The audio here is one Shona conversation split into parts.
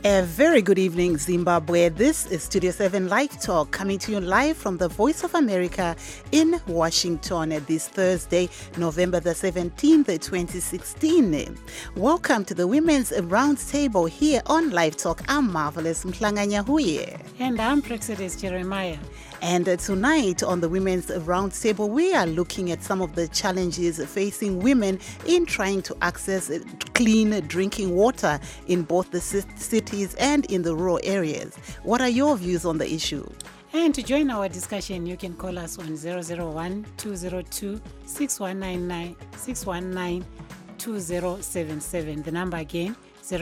A very good evening, Zimbabwe. This is Studio 7 Live Talk, coming to you live from the Voice of America in Washington this Thursday, November the 17th, 2016. Welcome to the Women's Roundtable here on Live Talk. I'm Marvelous Mhlanganya Huye. And I'm Praxidis Jeremiah. And tonight on the Women's Roundtable, we are looking at some of the challenges facing women in trying to access clean drinking water in both the cities and in the rural areas. What are your views on the issue? And to join our discussion, you can call us on 001-202-6199, 619-2077. The number again,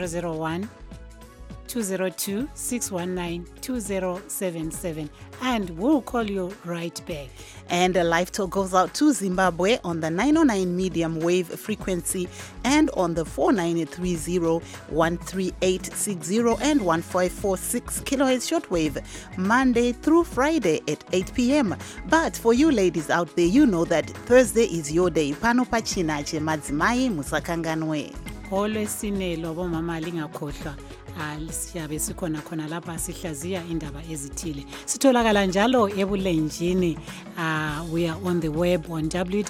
001-202-619-2077, and we'll call you right back. And a live talk goes out to Zimbabwe on the 909 medium wave frequency and on the 4930, 13860 and 1546 kilohertz shortwave, Monday through Friday at 8 p.m. But for you ladies out there, you know that Thursday is your day. Pano pachina che madzimai musakanganwe. Olwesine lobo mama lingakhohlwa siyabe sikhona khona lapha sihlaziya indaba ezithile. Sitholakala njalo ebulenjini. We are on the web on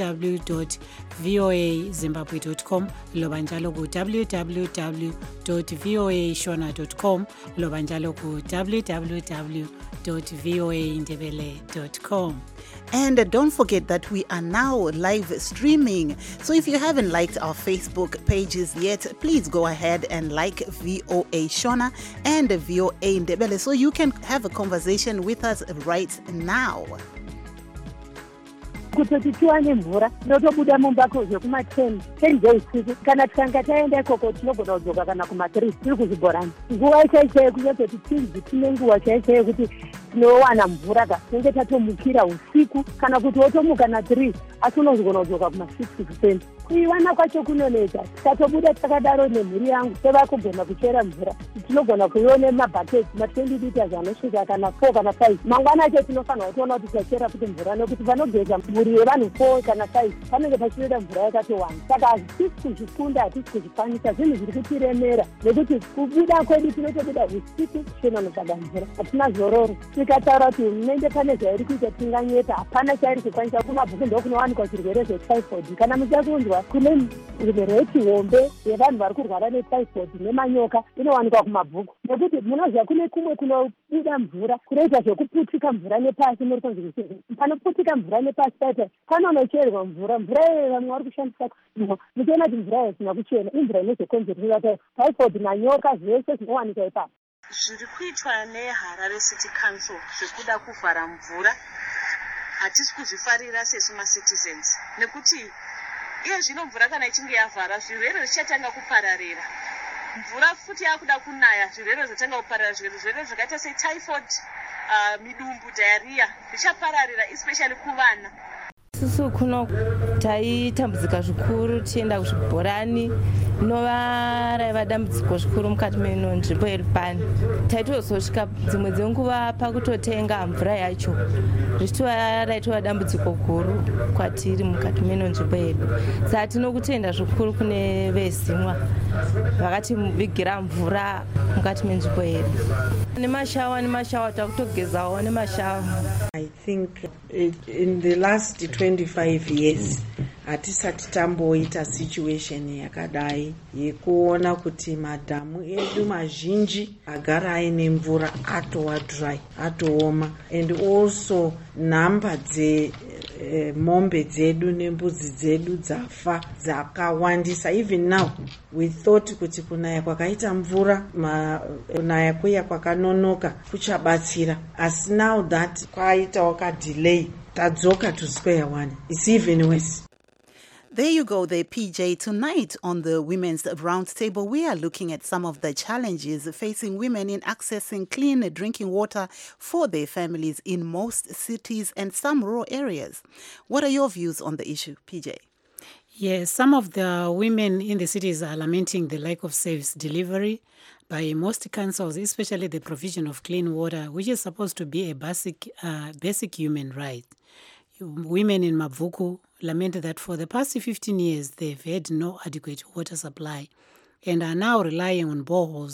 www.voazimbabwe.com, loba njalo ku www.voashona.com, loba njalo ku www.voaindebele.com. And don't forget that we are now live streaming. So if you haven't liked our Facebook pages yet, please go ahead and like VOA Shona and VOA Indebele so you can have a conversation with us right now. Kutoti tiwane mvura notobuda mumba kozo kuma10 dzeusiku kana tikanga taenda ikoko tinogona kudzoka kana kuma3 tiri kuzvibhorani nguva chaichaiyo kunyatoti tinzi tine nguva chaichaiyo kuti tinowana mvura tinenge tatomukira usiku kana kuti wotomuka na3 asi unozogona kudzoka kuma6 kuiwana kwacho kunoneta. Tikatobuda takadaro nemhuri yangu sevakugona kuchera mvura tinogona kuione mabhaketi ma20 liters anosvika kana 4 kana 5 mangwana acho tinofanira kutoona kuti tachera kuti mvura nekuti vanogeza mhuri yevanhu 4 kana 5 panenge pachinoda mvura yakatowanda. Saka hatisi kuzvikunda, hatisi kuzvikwanisa, zvinhu zviri kutiremera nekuti kubuda kwedu tinotobuda usiku tichinonotsvaga mvura, hatina zororo. Tikataura kuti hurumende pane zvairi kuita tinganyeta, hapana chairi kukwanisa. Kumabhuku ndokunowanikwa zvirwere zvetyphoid. Kana muchakunzwa kune reti hombe yevanhu vari kurwara netyphoid nemanyoka inowanikwa kumabhuku, nekuti munoziva kune kumwe kunobuda mvura kunoita zvekuputika mvura nepasi. Muri kunzwa panoputika mvura nepasi paita panonocherwa mvura iyoyo vamwe vari kushandisa kusimwa. Muchiona kuti mvura isina kuchena imvura inozokonzeresa typhoid nanyoka zvese zvinowanika ipapo. Zviri kuitwa neHarare City Council zvekuda kuvhara mvura hatisi kuzvifarira sesu macitizens, nekuti iye zvino mvura kana ichinge yavhara zvirwere zvichatanga kupararira. Mvura futi yakuda kunaya, zvirwere zvotanga kupararira. Zvirwere zvakaita setyphoid, midumbu, diarrhea zvichapararira especially kuvana. Susu kuno taitambudzika zvikuru tienda kuzvibhorani nova raiva dambudziko zvikuru mukati meno nzvimbo iri pani. Taitozosvika dzimwe dzenguva pakutotenga mvura yacho zvichitova raitova dambudziko guru kwatiri mukati meno nzvimbo yedu. Saka tinokutenda zvikuru kune vezimwa vakativigira mvura mukati menzvimbo yedu. Nemashawa takutogezawo nemashawa. I think in the last 25 years hatisati tamboita situation yakadai yekuona kuti madhamu edu mazhinji agara aine mvura atova dry, atooma, and also nhamba mombe dzedu nembudzi dzedu dzafa dzakawandisa. Even now we thought kuti kunaya kwakaita mvura, kunaya kuya kwakanonoka kuchabatsira, asi now that kwaitawo kadelay tadzoka to square one. It's even worse. There you go there, PJ. Tonight on the Women's Roundtable, we are looking at some of the challenges facing women in accessing clean drinking water for their families in most cities and some rural areas. What are your views on the issue, PJ? Yes, some of the women in the cities are lamenting the lack of safe delivery by most councils, especially the provision of clean water, which is supposed to be a basic human right. Women in Mavuku lamented that for the past 15 years, they've had no adequate water supply and are now relying on boreholes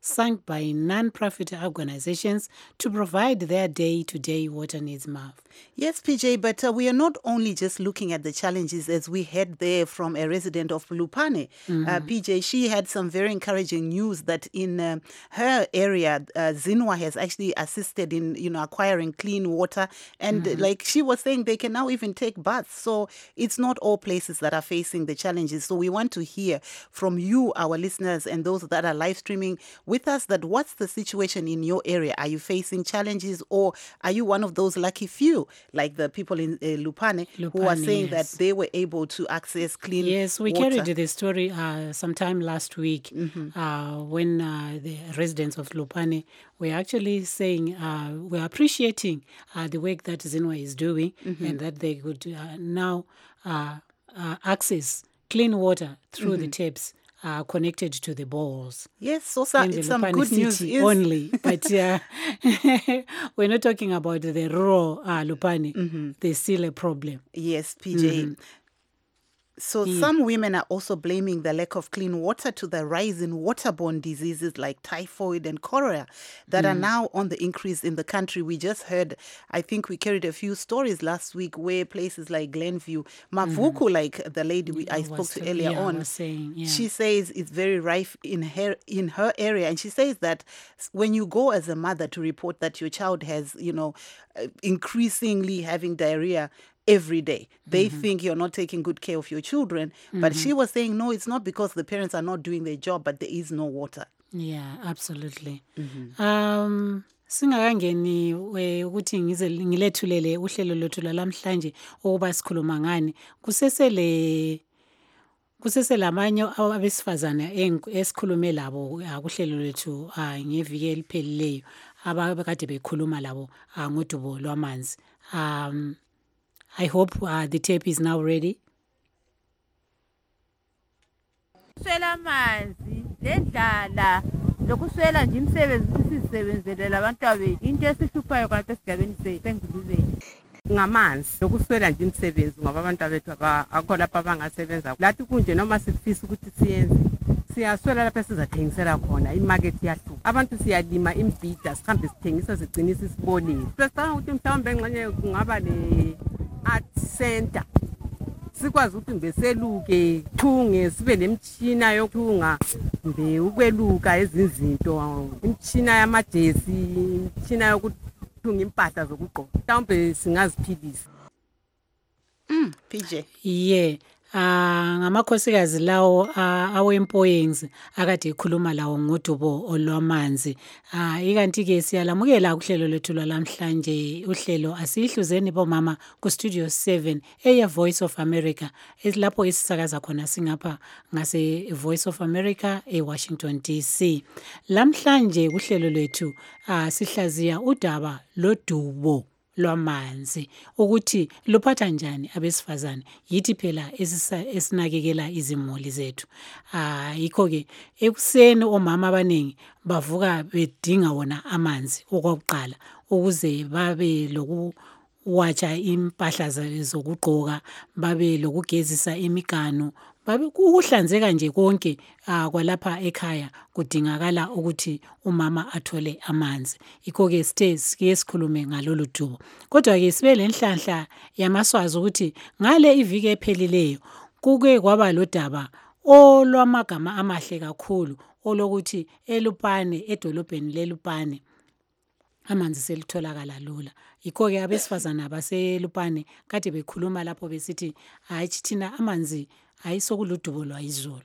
sunk by non-profit organizations to provide their day-to-day water needs, Marv. Yes, PJ, but we are not only just looking at the challenges as we heard there from a resident of Lupane. PJ, she had some very encouraging news that in her area, Zinwa has actually assisted in, acquiring clean water. And like she was saying, they can now even take baths. So it's not all places that are facing the challenges. So we want to hear from you, our listeners, and those that are live streaming with us, that what's the situation in your area? Are you facing challenges, or are you one of those lucky few, like the people in Lupane, who are saying that they were able to access clean water? Yes, we carried the story sometime last week when the residents of Lupane were actually saying, we're appreciating the work that Zinwa is doing and that they could now access clean water through the taps connected to the boreholes. Yes, so it's some good news only, but we're not talking about the rural Lupane. There's still a problem. Yes, PJ. So some women are also blaming the lack of clean water to the rise in waterborne diseases like typhoid and cholera that are now on the increase in the country. We just heard, I think we carried a few stories last week where places like Glenview, Mavuku, like the lady I spoke to earlier on, she says it's very rife in her area. And she says that when you go as a mother to report that your child has, increasingly having diarrhea every day, they think you're not taking good care of your children. But she was saying, no, it's not because the parents are not doing their job, but there is no water. Yeah, absolutely. Singakangeni ukuthi ngize ngilethulele uhlelo lwethu lamhlanje ukuba sikhuluma ngani, kusese lamanye abesifazana esikhulume labo kuhlelo lwethu ngeviki eliphelileyo abakade bekhuluma labo ngodubo lwamanzi. I hope the tape is now ready. Kuswela amanzi lendlala lokuswela nje imisebenzi sisebenzele abantu abethu into esihluphayo kanti esigabeni sengulubeni ngamanzi lokuswela nje imisebenzi ngoba abantu abethu akho lapha abangasebenza lathi kunje noma sifisa ukuthi siyenze siyaswela lapha sizathengisela khona imarket yahlupha abantu siyalima imbhida sihambe sithengisa sigcinisa isibonile besicabanga ukuthi mhlawumbe engxenye kungaba le art center sikwazi ukuthi mbeseluke thunge sibe nemtshina yokuthunga mbe ukweluka ezinzinto imtshina yamajesi imtshina yokuthunga impahla zokugqoka mhlawumbe singaziphilisa. PJ ngamakhosikazi lawo awempoyings akade ekhuluma lawo ngodubo olwamanzi. Ikanti-ke siyalamukela kuhlelo lethu lwalamhlanje. Uhlelo asiyihluzeni bomama ku-Studio 7 Voice of America lapho esisakaza khona singapha ngase Voice of America Washington DC. Lamhlanje kuhlelo lethu sihlaziya udaba lodubo lwamanzi ukuthi luphatha njani abesifazane, yithi phela esinakekela izimuli zethu. Yikho ke ekuseni omama abaningi bavuka bedinga wona amanzi okokuqala ukuze babe lokuwatsha impahla zokugqoka, babe lokugezisa imiganu, babe ukuhlanzeka nje konke kwalapha ekhaya kudingakala ukuthi umama athole amanzi. Yikho ke sike sikhulume ngalolu dubo. Kodwa ke sibe lenhlanhla yamaswazi ukuthi ngale iviki ephelileyo kuke kwaba lodaba olwamagama amahle kakhulu olokuthi eLupane, edolobheni leLupane, amanzi selitholakala lula. Yikho ke abesifazana baseLupane kade bekhuluma lapho besithi hayi thina amanzi ayisokuludubo lwayizolo.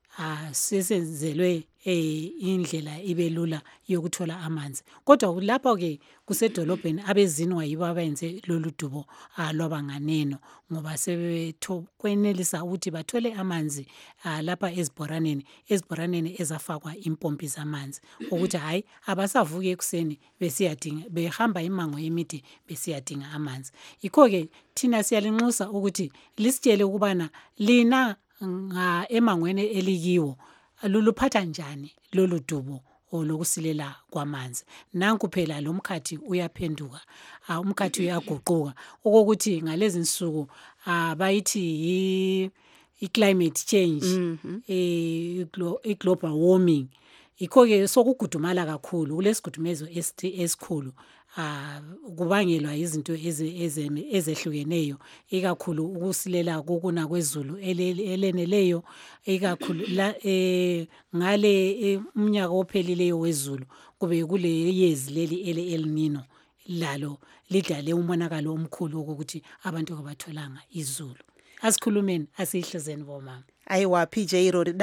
Sesenzelwe indlela ibe lula yokuthola amanzi. Kodwa lapho ke kusedolobheni abezinwa yibo abenze lolu dubo lwabanganeno ngoba sebekwenelisa ukuthi bathole amanzi lapha ezibhoraneni ezafakwa impompi zamanzi ukuthi hayi abasavuka ekuseni behamba imango emide besiyadinga amanzi. Yikho ke thina siyalinxusa ukuthi lisitshele ukubana lina emangweni elikiwo luluphatha njani lolu dubo olokusilela kwamanzi. Nanku phela lo mkhathi uyaphenduka, umkhathi uyaguquka okokuthi ngalezi nsuku bayithi i-climate change, i-global warming Yikho-ke sokugudumala kakhulu kulesigudumezo esikhulu kubangelwa izinto ezehlukeneyo, ikakhulu ukusilela kokuna kwezulu eleneleyo, ikakhulu ngale umnyaka ophelileyo wezulu kube kule yezi leli ele-El Nino, lalo lidlale umonakalo omkhulu ukuthi abantu kabatholanga izulu. Asikhulumeni, asiyihlezeni bomama. Aiwa PJ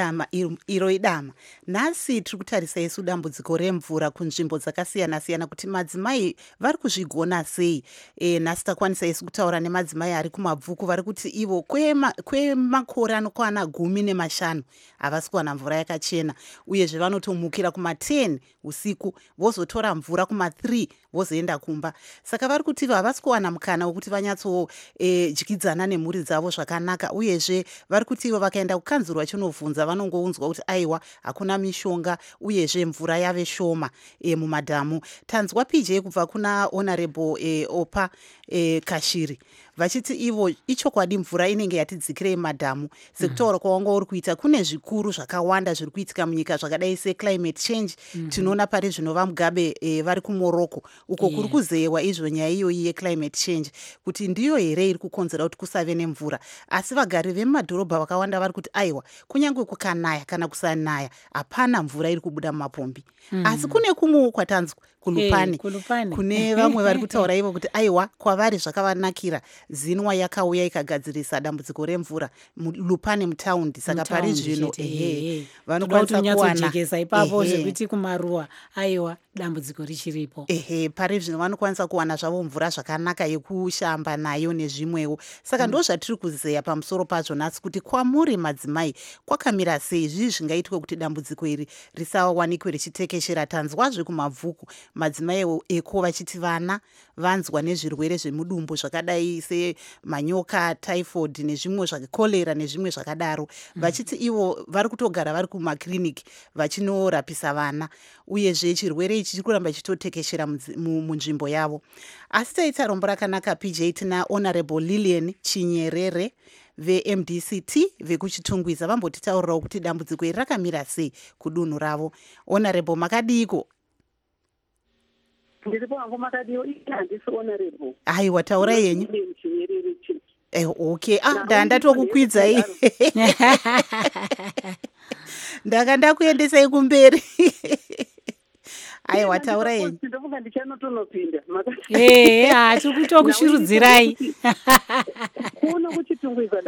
iro idama. Nasi tiri kutarisa isu dambudziko remvura kunzvimbo dzakasiyana-siyana kuti madzimai vari kuzvigona sei. Nasi takwanisa isu kutaura nemadzimai ari kumabvuku vari kuti ivo kwemakore anokwana 15 havasi kuwana mvura yakachena, uyezve vanotomukira kuma10 usiku vozotora mvura kuma3 vozoenda kumba. Saka vari kuti havasi kuwana mukana wekuti vanyatsodyidzana nemhuri dzavo zvakanaka, uyezve vari kuti ivo vakaenda kukanzurwa chinovhunza vanongounzwa kuti aiwa hakuna mishonga uyezve mvura yave shoma mumadhamu. Tanzwa PJ kubva kuna Honorable Opa Kashiri vachiti ivo ichokwadi mvura inenge yatidzikirei madhamu. Sekutaura kwawanga uri kuita kune zvikuru zvakawanda zviri kuitika munyika zvakadai seclimate change. Tinoona pari zvinova Mugabe vari kuMorocco uko kuri kuzeyewa izvo nyaya iyoyi yeclimate change kuti ndiyo here iri kukonzera kuti kusave nemvura. Asi vagari vemumadhorobha vakawanda vari kuti aiwa kunyange kukanaya kana kusanaya hapana mvura iri kubuda mumapombi. Asi kune kumwewo kwatanzwa kuLupane kune vamwe vari kutaura ivo kuti aiwa kwavari zvakavanakira zinwa yakauya ikagadzirisa dambudziko remvura Lupane mutaundi. Saka pari zvino vanokwanisa kuwana ipapo zvekuti kumaruwa aiwa dambudziko richiripo. Pari zvino vanokwanisa kuwana zvavo mvura zvakanaka yekushamba nayo nezvimwewo. Saka ndo zvatiri kuzeya pamusoro pazvo nasi kuti kwamuri madzimai kwakamira sei, zvii zvingaitwe kuti dambudziko iri risawanikwe richitekeshera. Tanzwazve kumabvuku madzimai eko vachiti vana vanzwa nezvirwere zvemudumbu zvakadai semanyoka, typhoid nezvimwe kolera nezvimwe zvakadaro, vachiti ivo vari kutogara vari kumakiriniki vachinorapisa vana, uyezve chirwere ichi chiri kuramba chitotekeshera munzvimbo yavo. Asi taita rombo rakanaka PJ tina Honorable Lilian Chinyerere veMDCT vekuchitungwiza vambotitaurirawo kuti dambudziko iri rakamira sei kudunhu ravo. Honorable makadiko? Ndiripo hangu makadiwo handisi Honorable. Aiwa taura yenyu. Okay, ndatokukwidzai. Ndanga ndakuendesai kumberi. Aiwa taura yenyu. Ndofunga ndichanotonopinda. Tiri kutokushurudzirai. Kuno kuchitungwiza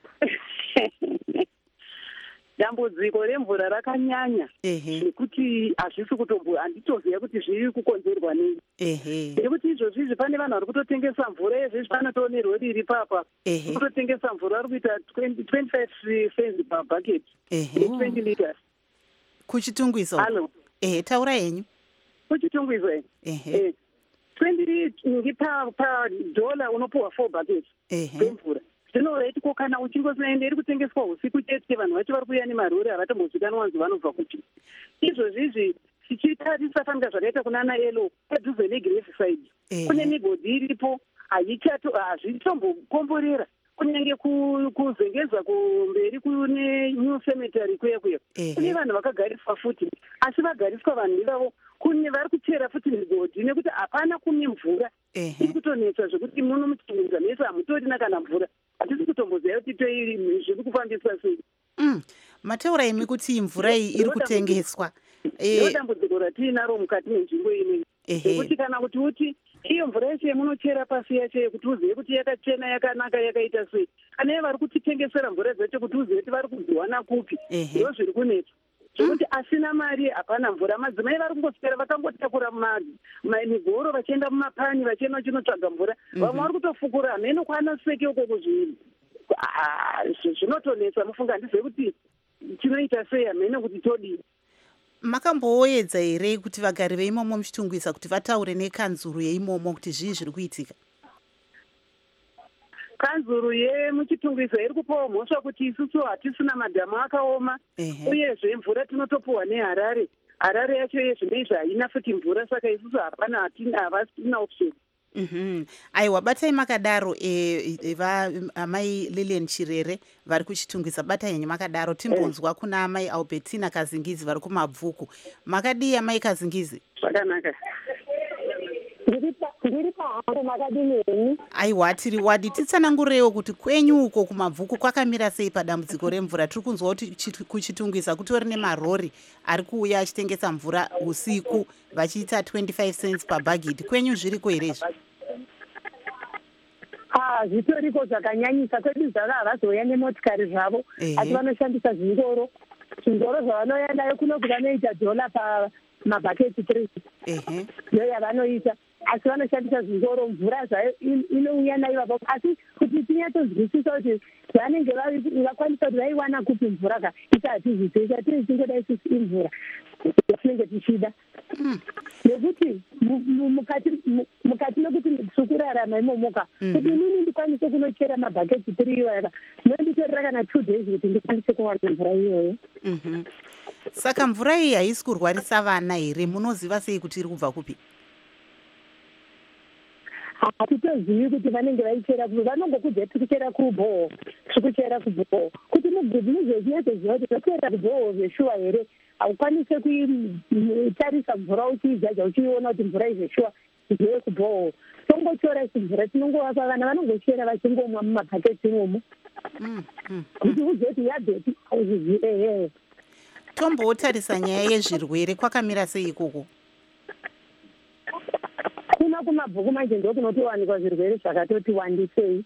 dambudziko remvura rakanyanya nekuti hazvisi handitoziva kuti zviri kukonzerwa nei. Nekuti izvozvizvi pane vanhu vari kutotengesa mvura yezvezvi panatoone rori iri papa kutotengesa mvura vari kuita 25 cents per bucket 20 liters kuchitungwiza. Taura yenyu. Kuchitungwiza 20 ngi padola unopuwa 4 buckets dzemvura. Zvinoitiko kana uchingosaenda iri kutengeswa usiku chete, vanhu vacho vari kuuya nemarori havatombozvikana wanzi vanobva kuti. Izvozvizvi tichitarisa fanika zvakaita kunana Elo padhuze neGrave Side kune migodhi iripo hazvitombokomborera, kunyange kuzengeza kumberi kune New Cemetery kuya kune vanhu vakagariswa futi, asi vagariswa vanhu ivavo kune vari kuchera futi migodhi nekuti hapana kumwe mvura. Iri kutonetsa zvekuti muno muchitungwiza mese hamutorina kana mvura. Hatisi kutomboziva kuti zviri kufambiswa sei. Mataura imi kuti mvura iyi iri kutengeswa. Dambudziko ratiinaro mukati menzvimbo inei nekuti kana kuti uti iyo mvura yeshe yemunochera pasi yacho kuti uzive kuti yakachena yakanaka yakaita sei, kana vari kutitengesera mvura dzacho kuti uzive kuti vari kudziwana kupi, ndo zviri kunetsa. Zvekuti asina mari hapana mvura. Madzimai vari kungoswera vakangotakura migoro vachienda mumapani vachienda vachinotsvaga mvura. Vamwe vari kutofukura hameno kwana seke ukoko zvinotonetsa. Mufunga handizive kuti tinoita sei, hameno kuti todii. Makamboedza here kuti vagari veimomo muchitungwiza kuti vataure nekanzuru yeimomo kuti zvii zviri kuitika? Kanzuru yemuchitungwiza iri kupawo mhosva kuti isusu hatisina madhamu akaoma, uyezve mvura tinotopuwa neHarare. Harare yacho yezvineizvi haina futi mvura, saka isusu havasina option. aiwa batai makadaro amai Lilian Chirere vari kuchitungisa batai henyu makadaro timbonzwa kuna amai Albertina Kazingizi vari kumabvuku. Makadii amai Kazingizi? Zvakanaka. Ndiri pahambo makadini henyu? Aiwa tiri wadi, titsanangureiwo kuti kwenyu uko kumabvuku kwakamira sei padambudziko remvura. Tiri kunzwa kuti kuchitungisa kutori nemarori ari kuuya achitengesa mvura usiku vachiita 25 cents pabhagidhi. Kwenyu zviriko here izvi? Zvitoriko zvakanyanyisa. Kwedu zvava havazoya nemotikari zvavo, asi vanoshandisa zvingoro zvavanoendayo kunoku vanoita dola pamabhaketi 3 iyo yavanoita, asi vanoshandisa zvingoro. Mvura zvayo inouya naivavo, asi kuti tinyatsonzwisisa kuti vanenge vakwanisa kuti vaiwana kupi mvura ka ita hatizvizisa, tiri tingoda isusu imvura yatinenge tichida, nekuti mukati mekuti sukurarama imomoka kuti inini ndikwanise kunochera mabhaketi 3 iwaya nonditorera kana 2 days kuti ndikwanise kuwana mvura iyoyo. Saka mvura iyi haisi kurwarisa vana here? Munoziva sei kuti iri kubva kupi? Hatitozivi kuti vanenge vaichera kupi, vanongokudza tikuchera kubhoho, tikuchera kubhoho kuti muzozvinatsoziva kuti tochera kubhoho zveshuwa here. Haukwanise kutarisa mvura uchiijaja uchiiona kuti mvura izveshuwa ndeye kubhoho. Tongochora isi mvura tinongovapa vana vanongochera vachingomwa mumabhaketi imomo kuti uzive kuti yabheti auzvizive. Tombotarisa nyaya yezvirwere kwakamira sei ikoko? Kuna kumabhuku manje ndo kunotowanikwa zvirwere zvakatoti wandisei.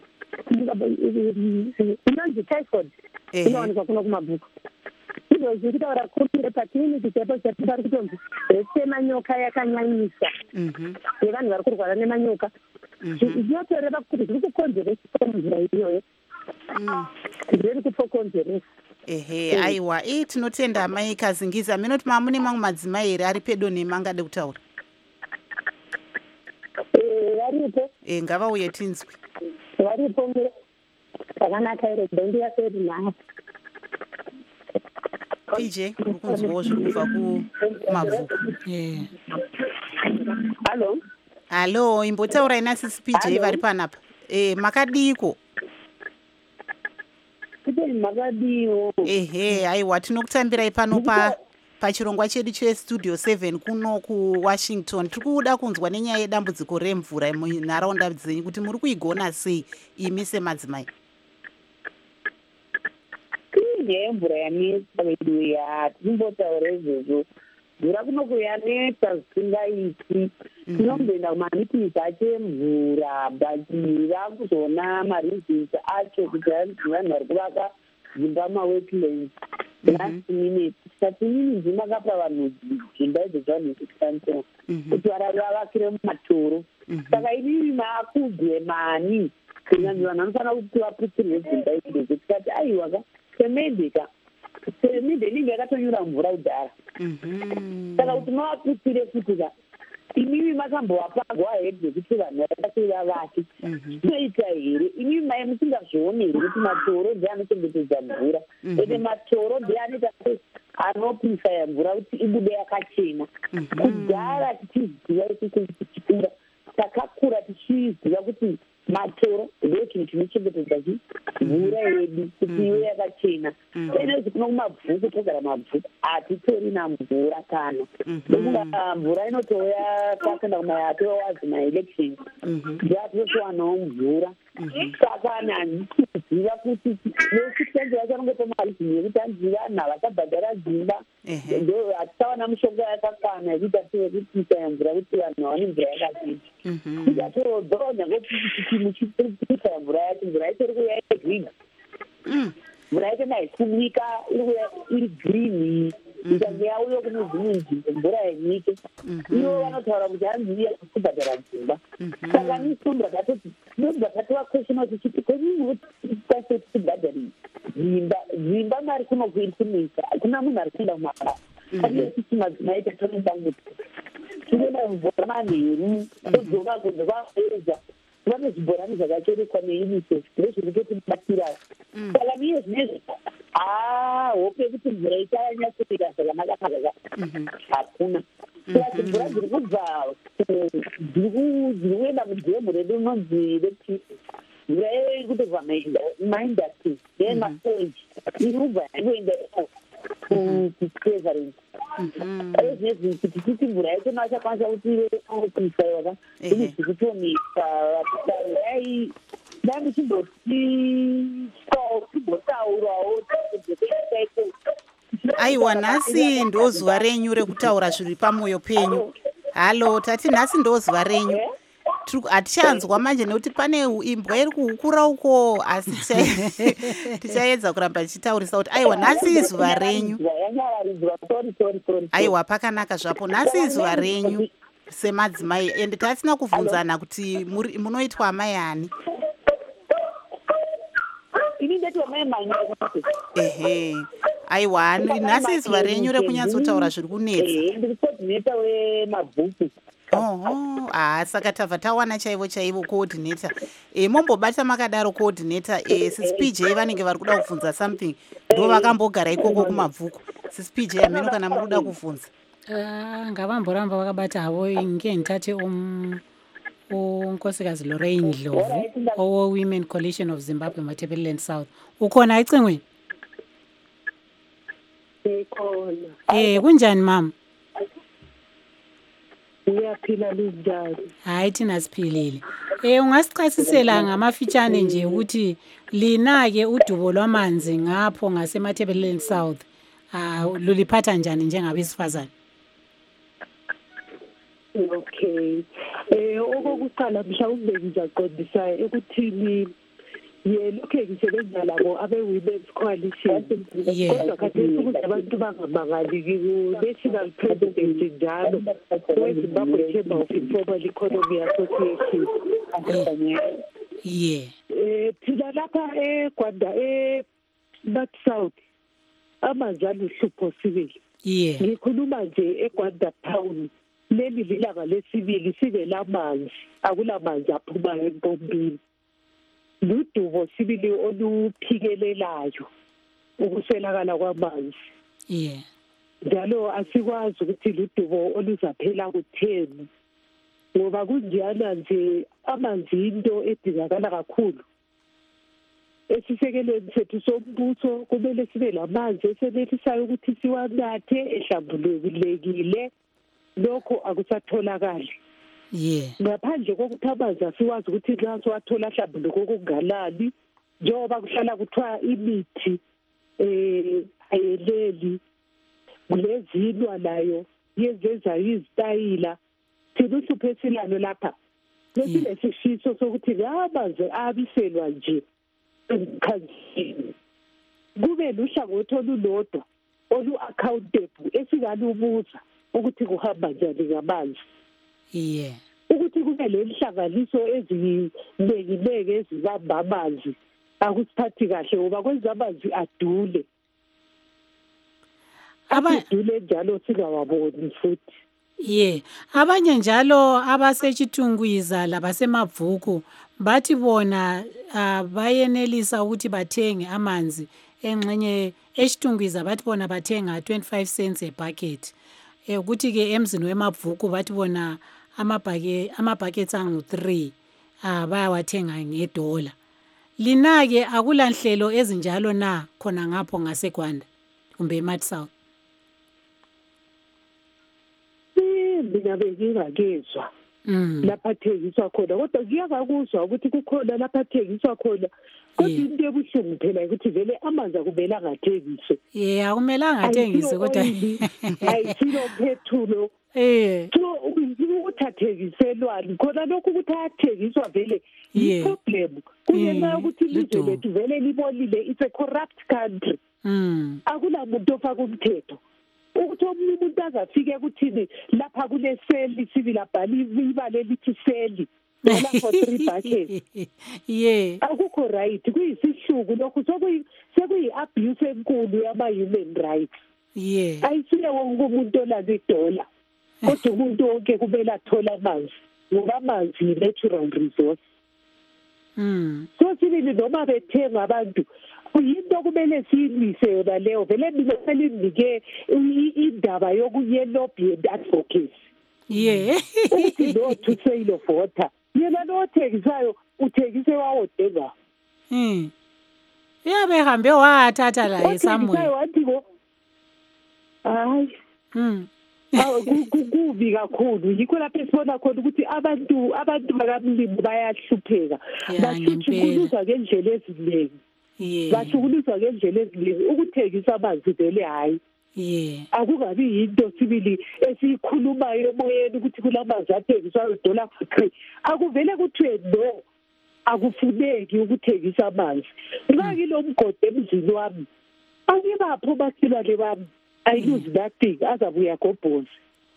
Inonzi typhoid inowanikwa kuno kumabhuku. Izvozvi kutaura kurumire pakiriniki chaipo pari kutonzi rese manyoka yakanyanyisa yevanhu vari kurwara nemanyoka. Zvinotoreva kuti zviri kukonzeresa mvura iyoyo, zviri kutokonzeresa. Aiwa, tinotenda amai Kazingizi. Aminoti mamune mamwe madzimai here ari pedo nemi angade kutaura? Varipo. Ngavauye tinzwi. Varipo zvakanaka here bendi yasedu nayo. PJ uri kunzwawo zviri kubva kumabvuku. Halo, imbotaurai nasisi PJ vari panapa. Makadiko? Makadiwo. Aiwa, tinokutambirai pano pachirongwa chedu chestudio 7 kuno kuWashington. Tiri kuda kunzwa nenyaya yedambudziko remvura munharaunda dzenyu kuti muri kuigona sei imi semadzimai? Nyaya yemvura yanetsa vedu yatimbotaura izvozvo. Mvura kunoku yanetsa zvisingaiti. Tinomboenda kumamitingi acho emvura bati vakuzoona marizins acho kuti vanhu vari kuvaka dzimba mawetlands last minute. 30 minutes makapa vanhu dzimba idzo dzavanhu kuti vavakire mumatoro. Saka inini makubve mani kunyanzi vanhu vanofanira kuti vaputsirwe dzimba idzo. Tikati aiwa ka semedeka inenge yakatonyura mvura kudhara. Saka kuti mavaputsire futi ka imimi makambovapagwa here zvekuti vanhu vakasei vavaki. Zvinoita here imimi mai musingazvioni here kuti matoro ndeanochengetedza mvura ende matoro ndeanoita anoprifaya mvura kuti ibude yakachena. Kudhara tichiziva tichikura takakura tichiziva kuti matoro ndio chinhu chinochengetedza mvura yedu kuti ive yakachena. Enezi kuno kumabvuku togara mabvuku hatitori namvura kana ndokunga mvura inotouya takenda kumayatowazi maelection ndeatotowanawo mvura. Saka handikuziva kuti nesitenzi vachanongopa marizini yekuti hanziva vanhu havachabhadhara dzimba ndo hatisawana mushonga yakakwana yekuita seyekupisa mvura kuti vanhu vawane mvura yakachena. Tikatodhoronya ngokuchimuchipisa mvura yacho mvura itori kuya yegreen. Mvura yacho naikumwika iri green ikange yauya kune dzimwe nzvimbo mvura yenyike ivo vanotaura kuti hanzivi kubhadhara dzimba. Saka nisu ndakatova kweshona tichiti kwenini tikwanise tichibhadhari dzimba mari kunokuitumisa hakuna munhu ari kuenda kumabasa. Atiesisi madzimai tatonedambudziko tinoda mvura manheru todzoka kunze kwaeza vane zvibhorani zvakacherekwa neunicef ndozvirikutibatsirawo. Saka niye zvinezvi hope yekuti mvura ichanyatsoita zvakanaka hakuna. plus mvura dziri kubva dziri kuenda mudhemhu redu rinonzi reptisi mvura kutobva maindustry nemasoji iri kubva yangoenda kupreserance zvine kuti titi mvura yacho machakwanisa kuti kuisaiwaka ine zvikutomisa vakutai dai muchimbotaurawo aiwa nhasi ndo zuva renyu rekutaura zviri pamwoyo penyu. Halo tati nhasi ndo zuva renyu, hatichanzwa manje nekuti pane imbwa iri kuhukura uko, asi tichaedza kuramba tichitaurisa kuti aiwa nhasi zuva renyu. Aiwa pakanaka zvapo, nhasi zuva renyu semadzimai, ende tasina kubvunzana kuti munoitwa amai ani. Ehe, aiwa nhasi zuva renyu rekunyatsotaura zviri kunetsa. Oho, saka tabva tawana chaivo coordinator. Mombobata makadaro coordinator, CSPJ vanenge vari kuda kubvunza something, ndo vakambogara ikoko kumabvuku. CSPJ ameno kana muri kuda kubvunza. Ngavamboramba vakabata havo ngentate unkosikazi Lorraine Ndlovu owo Women Coalition of Zimbabwe Matabeleland South. Ukhona ecingweni? Kunjani mama? Uyaphila linjani? Hayi thina siphilile. Ungasichasisela ngamafitshane nje ukuthi lina-ke udubo lwamanzi ngapho ngaseMatabeleland South luliphatha njani njengabesifazane? Okay. Okokuqala mhlawumbe ngizaqondisa ekuthini lokho ngisebenza labo abe-Women's Coalition. Kodwa khathesi ukuthi abantu bangamangali ku-National President njalo we-Zimbabwe Chamber of Informal Economy Association. Thina lapha eGwanda eNorth South amanzi aluhlupho sibili. Ngikhuluma nje eGwanda Town. Leli lilanga lesibili sibe lamanzi, akulamanzi aphumayo empompini. Ludubo sibili oluphikelelayo ukuswelakala kwamanzi. Njalo asikwazi ukuthi ludubo oluzaphela kutheni, ngoba kunjana nje amanzi into edingakala kakhulu. Esisekelweni sethu sombuso kumele sibe lamanzi esenelisayo ukuthi siwanathe ehlambulukile. Lokho akusatholakali. Ngaphandle kokuthi amanzi asiwazi ukuthi nxa siwathola hlambuluko okunganani, njengoba kuhlala kuthiwa imithi ayeleli, lezinwa nayo yezenzayo izitayila. Thina uhlupho esilalo lapha lesilesifiso sokuthi ngamanzi abiselwa nje emkhansini, kube luhlangothi olulodwa olu-accountable esingalubuza ukuthi kuhamba njani ngamanzi. Ukuthi kube lenhlanganiso ezinenginengi ezibamba amanzi akusiphathi kahle, ngoba kwenza amanzi adule. Adule njalo singawaboni futhi. Abanye njalo abasechitungwiza labasemabvuku bathi bona bayenelisa ukuthi bathenge amanzi engxenye echitungwiza, bathi bona bathenga 25 cents a bucket. Ukuthi-ke emzini wemabvuku bathi bona ama-buckets angu-3 bayawathenga $1. Lina-ke akula nhlelo ezinjalo na khona ngapho ngaseGwanda kumbe eMat South? Mina bengingakezwa lapha thengiswa khona, kodwa ngiyakuzwa ukuthi kukhona lapha thengiswa khona. Kodwa into ebuhlungu phela ukuthi vele amanzi akumele angathengiswe. Akumelanga athengiswe kodwa ayisilo phethulo. So ukuthi athengiselwani khona lokhu ukuthi athengiswa vele i-problem. Kungenxa yokuthi ilizwe lethu vele libolile, it's a corrupt country. Akulamuntu ofaka umthetho. Ukuthi omunye umuntu azafike ekuthini lapha kuneseli sibili abhali ibale lithi seli dola for 3 buckets. Akukho right, kuyisihluku lokhu, sekuyi-abuse enkulu yama-human rights. Ayisile wonke umuntu olazi idola, kodwa umuntu wonke kumele athole amanzi, ngoba amanzi yi-natural resource. So sibili noma bethenga abantu kuyinto kumele siyilwise yona leyo vele kumele indike indaba yoku-yelobby and advocacy ukuthi lo to-sale of water yena lo othengisayo uthengise wawodega uyabe hambe wathatha la esamwe wathi ko hayi kubi kakhulu yikho lapho esibona khona ukuthi abantu bakamlimi bayahlupheka bahlutshukuliswa ngendlela eziningi bahlukuliswa ngendlela eziningi ukuthengisa amanzi vele hayi akukabi yinto sibili esiyikhulumayo emoyeni ukuthi kulamanzi athengiswayo $3 akuvele kuthiwe no akufuneki ukuthengisa amanzi nxa ngilomgodi emzini wami angibapho basilwane bami I lose nothing azabuya gobhozi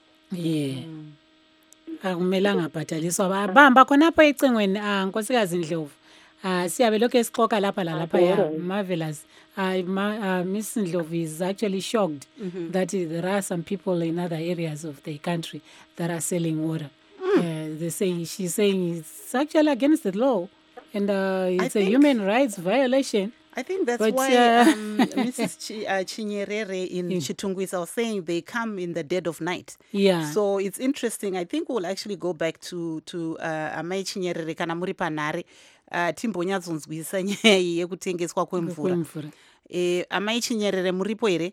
akumelanga bhataliswa bamba khonapho ecingweni nkosikazi Ndlovu siyabe lokho esixoxa lapha lalapha marvelous Miss Ndlovu is actually shocked that there are some people in other areas of the country that are selling water. She's saying it's actually against the law and it's a human rights violation. I think that's why Mrs. Chinyerere in Chitungwisa was saying they come in the dead of night. So it's interesting. I think we'll actually go back to Amai Chinyerere kana muri panare timbonyadzonzwisa nyaya yekutengeswa kwemvura. Amai Chinyerere muripo ere?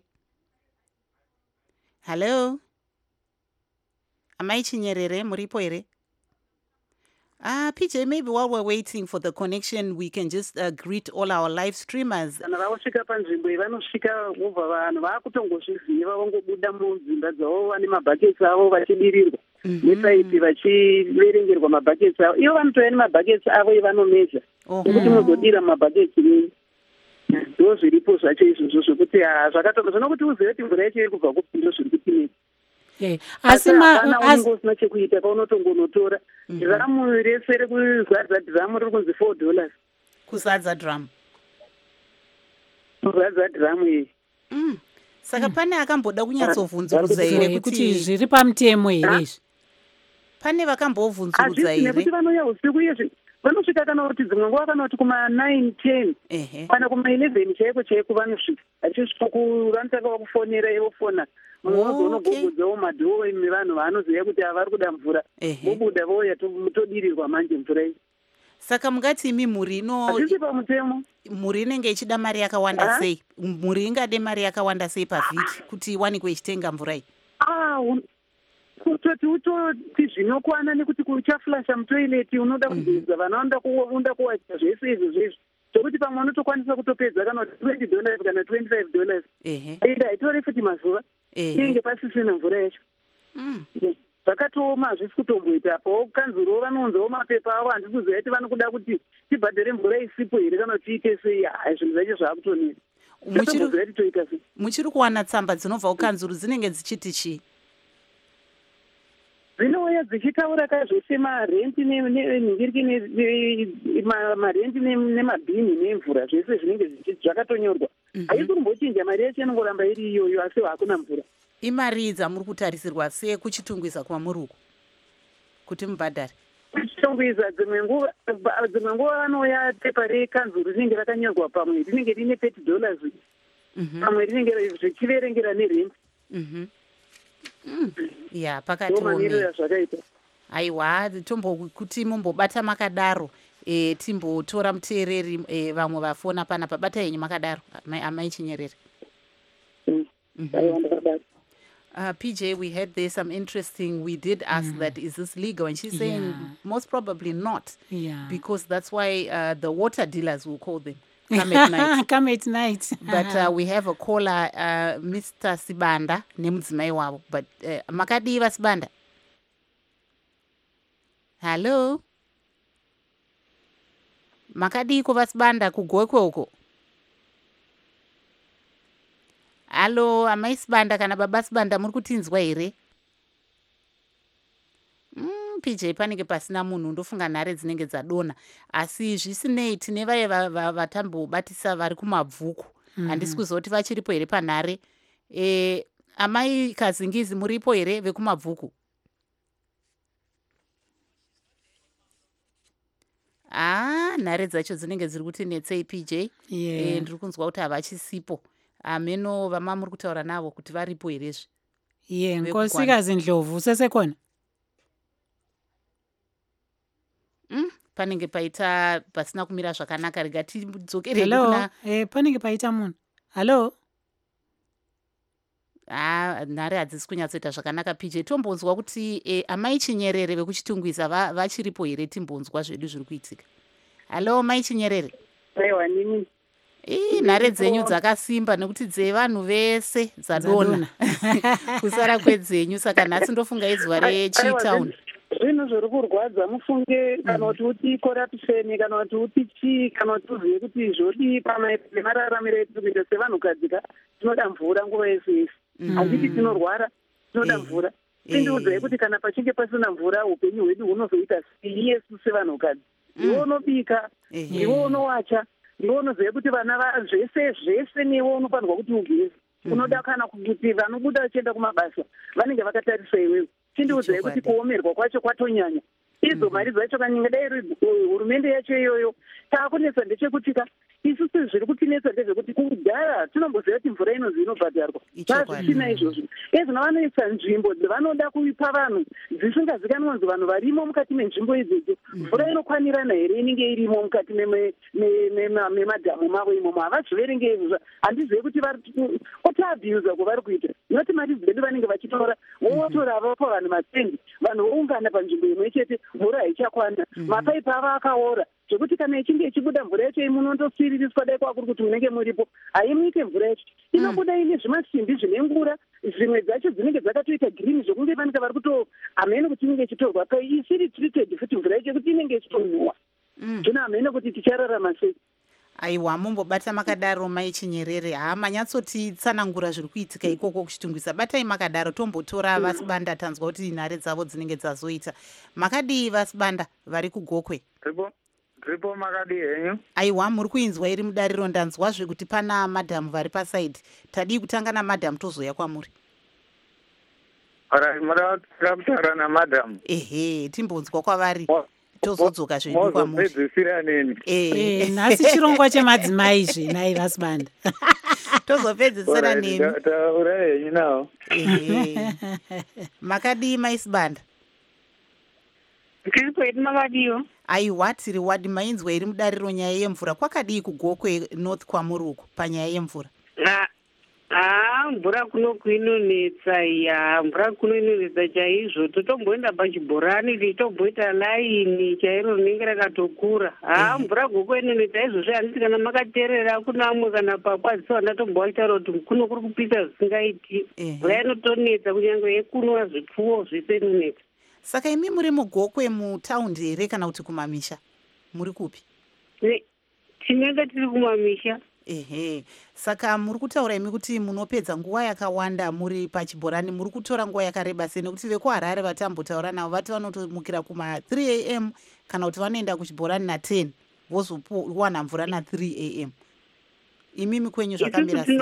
Hello? Amai Chinyerere muripo ere? PJ, maybe while we're waiting for the connection, we can just greet all our live streamers. Vanosvika panzvimbo vanosvika vobva vanhu vaakutongozviziva vongobuda mudzimba dzavo vane mabhaketsi avo vachibirirwa nepaipi vachiverengerwa mabhaketsi avo ivo vanotouya nemabhaketsi avo evanomedza nekuti muzodira mabhaketsi nei ndo zviripo zvacho izvozvo zvokuti zvakatonga zvinokuti uzive kuti mvura yacho iri kubva kupi ndo zviri kutinei asi unenge usina chekuita paunotongonotora dhiramu rese rekuzadza dhiramu riri kunzi $4 kuzadza dhiramu kuzadza dhiramu iyi saka pane akamboda kunyatsovhunzurudza here kuti zviri pamutemo here izvi pane vakambovhunzurudza here nekuti vanouya usiku izvi vanosvika kana kuti dzimwe nguva kana kuti kuma9-10 kana kuma11 chaiko vanosvika achisvika vanotanga vakufonera ivofona unogogudzawo madhoo nevanhu vaanoziva kuti havari kuda mvura vobuda vouya todirirwa manje mvura iyi saka mungati imi mhuri hazvisi pamutemo mhuri inenge ichida mari yakawanda sei mhuri ingade mari yakawanda sei pavhiki kuti iwanikwe ichitenga mvura iyi kutoti utoti zvinokwana nekuti kuchaflasha mutoileti unoda kugeza vana unoda kuwacha zvese izvo zvezvo zvokuti pamwe unotokwanisa kutopedza kana $20 kana $25 aida aitori futi mazuva inenge pasisina mvura yacho zvakatooma hazvisi kutomboitapo kanzuro vanonzawo mapepa avo handisi kuziva kuti vanokuda kuti tibhadhare mvura isipo here kana tiite sei zvinhu zvacho zvaakutonera totomboziva kuti toita sei muchiri kuwana tsamba dzinobva kukanzuro dzinenge dzichiti chii dzinouya dzichitaura kazvese marenti nenhingiriki marenti nemabhini nemvura zvese zvinenge zvakatonyorwa haisi kumbochinja mari yacho inongoramba iri iyoyo asi hakuna mvura imari dzamuri kutarisirwa sekuchitungwiza kwamuri uku kuti mubhadhare kuchitungwiza dzimwe nguva vanouya pepa rekanzuro rinenge rakanyorwa pamwe rinenge rine $30 pamwe rinenge zvichiverengera nerenti pakatiomera zvakaita aiwa kuti mumbobata makadaro timbotora muteereri vamwe vafona pana pabata yenyu makadaro Amai Chinyerere. PJ, we heard there some interesting, we did ask that, is this legal? And she's saying most probably not, because that's why the water dealers will call them. Come at night. Come at night. But we have a caller, Mr. Sibanda, nemudzimai wavo. But makadiva Sibanda. Hello? Makadi kuva Sibanda kugokwe uko. Hello, Amai Sibanda kana baba Sibanda muri kutinzwa here? PJ panenge pasina munhu ndofunga nhare dzinenge dzadona asi zvisinei tine vaye vatambobatisa vari kumabvuku handisi kuziva kuti vachiripo here panhare Amai Kazingizi muripo here vekumabvuku Nhare dzacho dzinenge dziri kuti netsei PJ. Ndiri kunzwa kuti havachisipo. Ameno vama muri kutaura navo kuti varipo herezve. Nkosikazi Ndlovu sesekhona. Panenge paita pasina kumira zvakanaka, rega tidzokerei kuna panenge paita munhu. Hello. Nhare hadzisi kunyatsoita zvakanaka PJ. Tombonzwa kuti amai Chinyerere vekuchitungwisa vachiripo here, timbonzwa zvedu zviri kuitika. Hello mai Chinyerere. Aiwa nini. Nhare dzenyu dzakasimba nekuti dzevanhu vese dzadona. Kusara kwedzenyu, saka nhasi ndofunga izuva reChitown. Zvinhu zviri kurwadza mufunge kana kuti uti corruption kana kuti uti chii kana kuti uzive kuti zvodi nemararamiro edu kuita sevanhukadzika tinoda mvura nguva yese yese. Handiti tinorwara tinoda mvura. Tindiudzai kuti kana pachinge pasina mvura upenyu hwedu hunozoita sei yesu sevanhukadzi. Iwe unobika, iwe unowacha, iwe unozive kuti vana zvese newe unofanirwa kuti ugeze. Unoda kana kuti vanobuda vachienda kumabasa vanenge vakatarisa iwewe. Tindiudzai kuti kuomerwa kwacho kwatonyanya. Idzo mari dzacho kanyika dai hurumende yacho iyoyo taakunetsa ndechekuti isusu zviri kutinetsa ndezvekuti kudhara tinomboziva kuti mvura inozi inobhadharwa. Zvazvisina izvozvo. Ezvino vanoisa nzvimbo dzavanoda kuipa vanhu dzisingazikanwi kunzi vanhu varimo mukati menzvimbo idzodzo mvura inokwanirana here inenge irimo mukati memadhamu mavo imomo. Havazviverenge izvozvo. Handizivi kuti otaabhiuza kuvari kuita. Noti mari dzedu vanenge vachitora votora vapa vanhu matsendi, vanhu voungana panzvimbo imwe chete, mvura haichakwana, mapaipi ava akaora zvekuti kana ichinge ichibuda mvura yacho imunondosiririswa dai kwakuri kuti munenge muripo haimuite mvura yacho inobuda ine zvimasimbi zvine ngura, zvimwe dzacho dzinenge dzakatoita girini zvokunge vanenge vari kuto hamene kuti inenge ichitorwa isiri treated futi mvura yacho kuti inenge ichitonhuwa. Zvino hamene kuti tichararama sei. Aiwa, mumbobata makadaro mai Chinyerere. Manyatsoti tsanangura zviri kuitika ikoko kuchitungwisa. Batai makadaro tombotora Vasibanda tanzwa kuti nhare dzavo dzinenge dzazoita. Makadii Vasibanda vari kuGokwe? Ripo makadii henyu? Aiwa, muri kuinzwa iri mudariro. Ndanzwazve kuti pana madhamu vari pasaidi. Tadii kutanga namadhamu tozoya kwamuri. Mura kutaura namadhamu? Timbonzwa kwavari. Tozodzoka zvedu kwamuri. Pedzisira neni. Nhasi chirongwa chemadzimai zvenai Vasibanda. Tozopedzisira neni. Taura henyu nawo. Makadii maisibanda? Tiri kwedu makadiwo. Aiwa, tiri wadi. Mainzwa iri mudariro nyaya yemvura. Kwakadii kuGokwe North kwamuri uko panyaya yemvura? Mvura kuno kuinonetsa mvura kuno inonetsa chaizvo. Totomboenda pachibhorani titomboita laini chairo rinenge rakatokura. Mvura Gokwe inonetsa izvozvo handiti kana makateerera kuna amwe kana pakwadzisa vandatombovaitaura kuti kuno kuri kupisa zvisingaiti. Mvura inotonetsa kunyange yekunwa zvipfuwo zvese inonetsa. Saka imi muri muGokwe mutaundi here kana kuti kumamisha? Muri kupi? Tinenge tiri kumamisha. Saka muri kutaura imi kuti munopedza nguva yakawanda muri pachibhorani, muri kutora nguva yakareba sei? Nekuti vekuHarare vatambotaura navo vati vanotomukira kuma 3 am kana kuti vanoenda kuchibhorani na10 vozowana mvura na3 am. Imimi kwenyu zvakamira sei?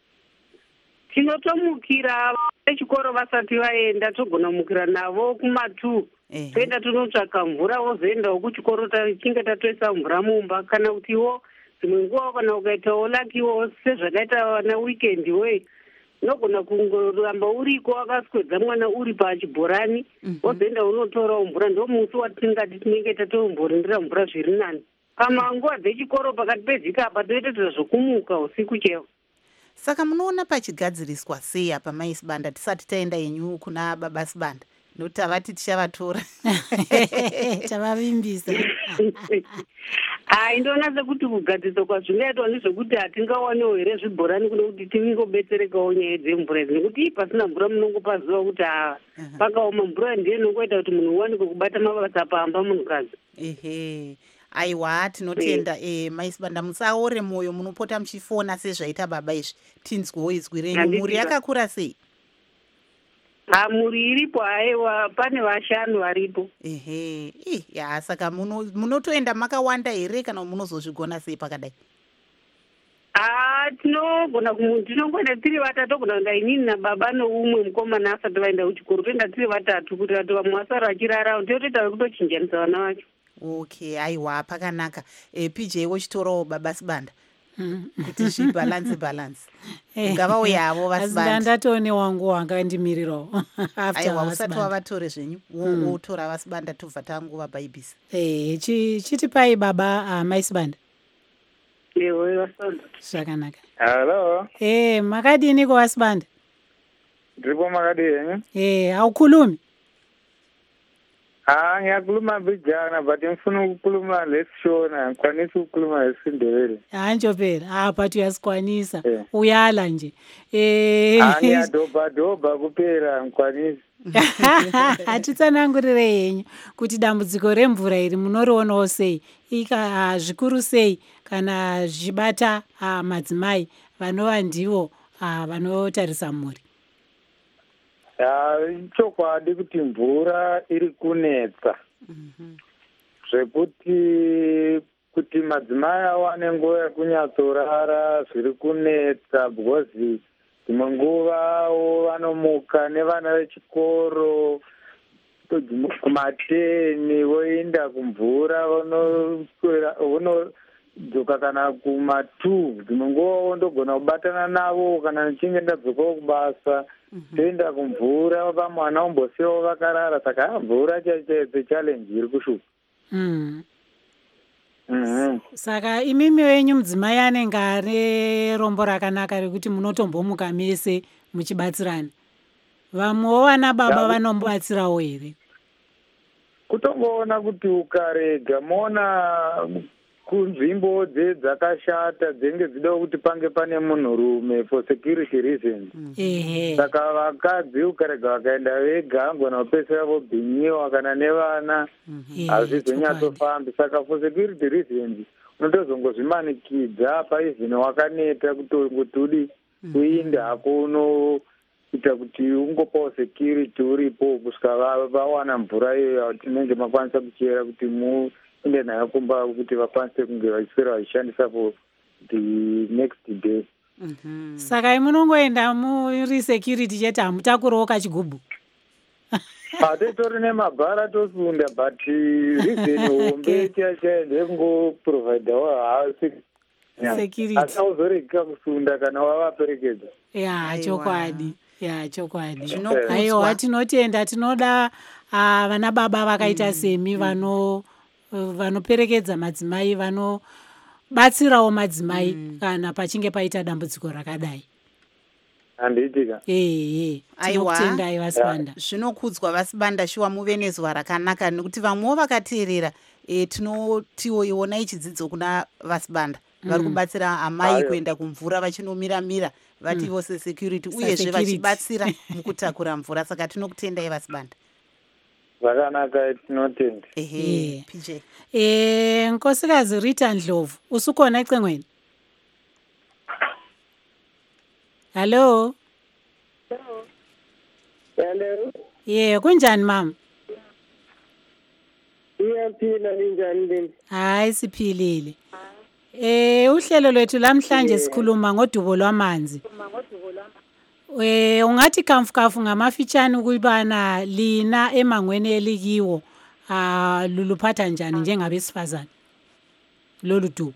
Tinotomukira vechikoro vasati vaenda, togona mukira navo kuma2 toenda tonotsvaka mvura, vozoendawo kuchikoro tichinge tatoisa mvura mumba. Kana kutiwo dzimwe nguva kana ukaitawo lakiwo sezvakaita vana weekend we unogona kungoramba uriko wakaswedza mwana uri pachibhorani wozoenda unotorawo mvura. Ndo musi watingati tinenge tatomborindira mvura zviri nani. Pamanguva dzechikoro pakati pevhiki apa toitedzera zvokumuka usiku chaiwo. Saka munoona pachigadziriswa sei apa maisibanda tisati taenda yenyu kuna baba Sibanda? Nokuti havati tichavatora. Tavavimbisa. Indoona sekuti kugadziriswa kwazvingaitwa nezvekuti hatingawaniwo here zvibhorani kuno kuti tingobetserekawo nyaya dzemvura idzi. Nekuti pasina mvura munongopaziva kuti pakaoma. Mvura ndiyo inongoita kuti munhu uwanike kubata mabasa pamba munhukadzi. Aiwa, tinotenda. Maisibanda musaore moyo, munopota muchifona sezvaita baba izvi. Tinzwewo izwi renyu. Muri yakakura sei? Muri iripo. Aiwa, pane 5 varipo. Saka munotoenda makawanda here kana munozozvigona sei pakadai? Tinongoenda tiri 3, togona kuenda inini nababa noumwe mukomana asati vaenda kuchikoro. Toenda tiri 3 kuti vamwe vasara vachirara. Totoita kutochinjanisa vana vacho. Okay, aiwa pakanaka. PJ wochitorawo baba Sibanda. Kuti zvibalance. Ngavauya havo vaSibanda. Ndatone wangu wangandimirirawo. Aiwa usati wavatore zvenyu. Wotora vaSibanda tobva tanguva bhaibhisi. Chitipai baba mai Sibanda. Ewe vaSibanda. Zvakanaka. Hello. Makadini kwa vaSibanda? Ndiripo makadini? Haukhulumi? Ngiyakhuluma bijana but ngifuna ukukhuluma lesishona ngikwanisa ukukhuluma lesindebele. Njopela but uyasikwanisa uyala nje. Ngiyadobha kuphela ngikwanisa. Hatitsanangurire henyu kuti dambudziko remvura iri munorionawo sei, zvikuru sei kana zvibata madzimai vanova ndivo vanotarisa mhuri. Chokwadi kuti mvura iri kunetsa zvekuti madzimai awane nguva yekunyatsorara zviri kunetsa because dzimwe nguva vanomuka nevana vechikoro kumateni voenda kumvura vonodzoka kana kuma2 dzimwe nguva vondogona kubatana navo kana nichinge ndadzokawo kubasa toenda kumvura vamwe vana vombosiyawo vakarara saka mvura chaichaidze challenge iri kushupa. Saka imimi wenyu mudzimai anenge ane rombo rakanaka rekuti munotombomuka mese muchibatsirana. Vamwewo vana baba vanombobatsirawo here? Kutongoona kuti ukarega moona kunzvimbo dzakashata dzinenge dzida kuti pange pane munhurume for security reasons. Saka vakadzi ukarega vakaenda vega angona kupedzisira vobhinyiwa kana nevana hazvizonyatsofambi. Saka for security reasons unotozongozvimanikidza paizvino wakaneta kuti udi uinde hako unoita kuti ungopawo security uripo kusvika vawana mvura iyoyo yatinenge makwanisa kuchera kuti ende nayo kumba kuti vakwanise kunge vachiswera vachishandisa for the next day. Saka munongoenda muri security chete hamutakurawo kachigubhu? Titori nemabhara tosunda but reason hombe chaende kungoprovidawo security asi auzorega kusunda kana wavaperekedza. Chokwadi. Aiwa tinotenda, tinoda vana baba vakaita semi vanoperekedza madzimai, vanobatsirawo madzimai kana pachinge paita dambudziko rakadai. Handiitika. Tinokutendai vaSibanda. Zvinokudzwa vaSibanda, shuwa muve nezuva rakanaka nekuti vamwewo vakateerera tinotiwo iwonai chidzidzo kuna vaSibanda vari kubatsira amai kuenda kumvura vachinomiramira vati vose security uyezve vachibatsira mukutakura mvura. Saka tinokutendai vaSibanda. Zvakanaka, tinotenda. PJ. Nkosikazi Rita Ndlovu, usukona ecengweni? Hello. Kunjani mama? Iyaphila ninjani lini? Hayi siphilile. Uhlelo lwethu lamhlanje sikhuluma ngodubo lwamanzi. Ungathi kamfukafu ngamafitshane ukubana lina emangweni elikiwo luluphatha njani njengabesifazane lolu dubo?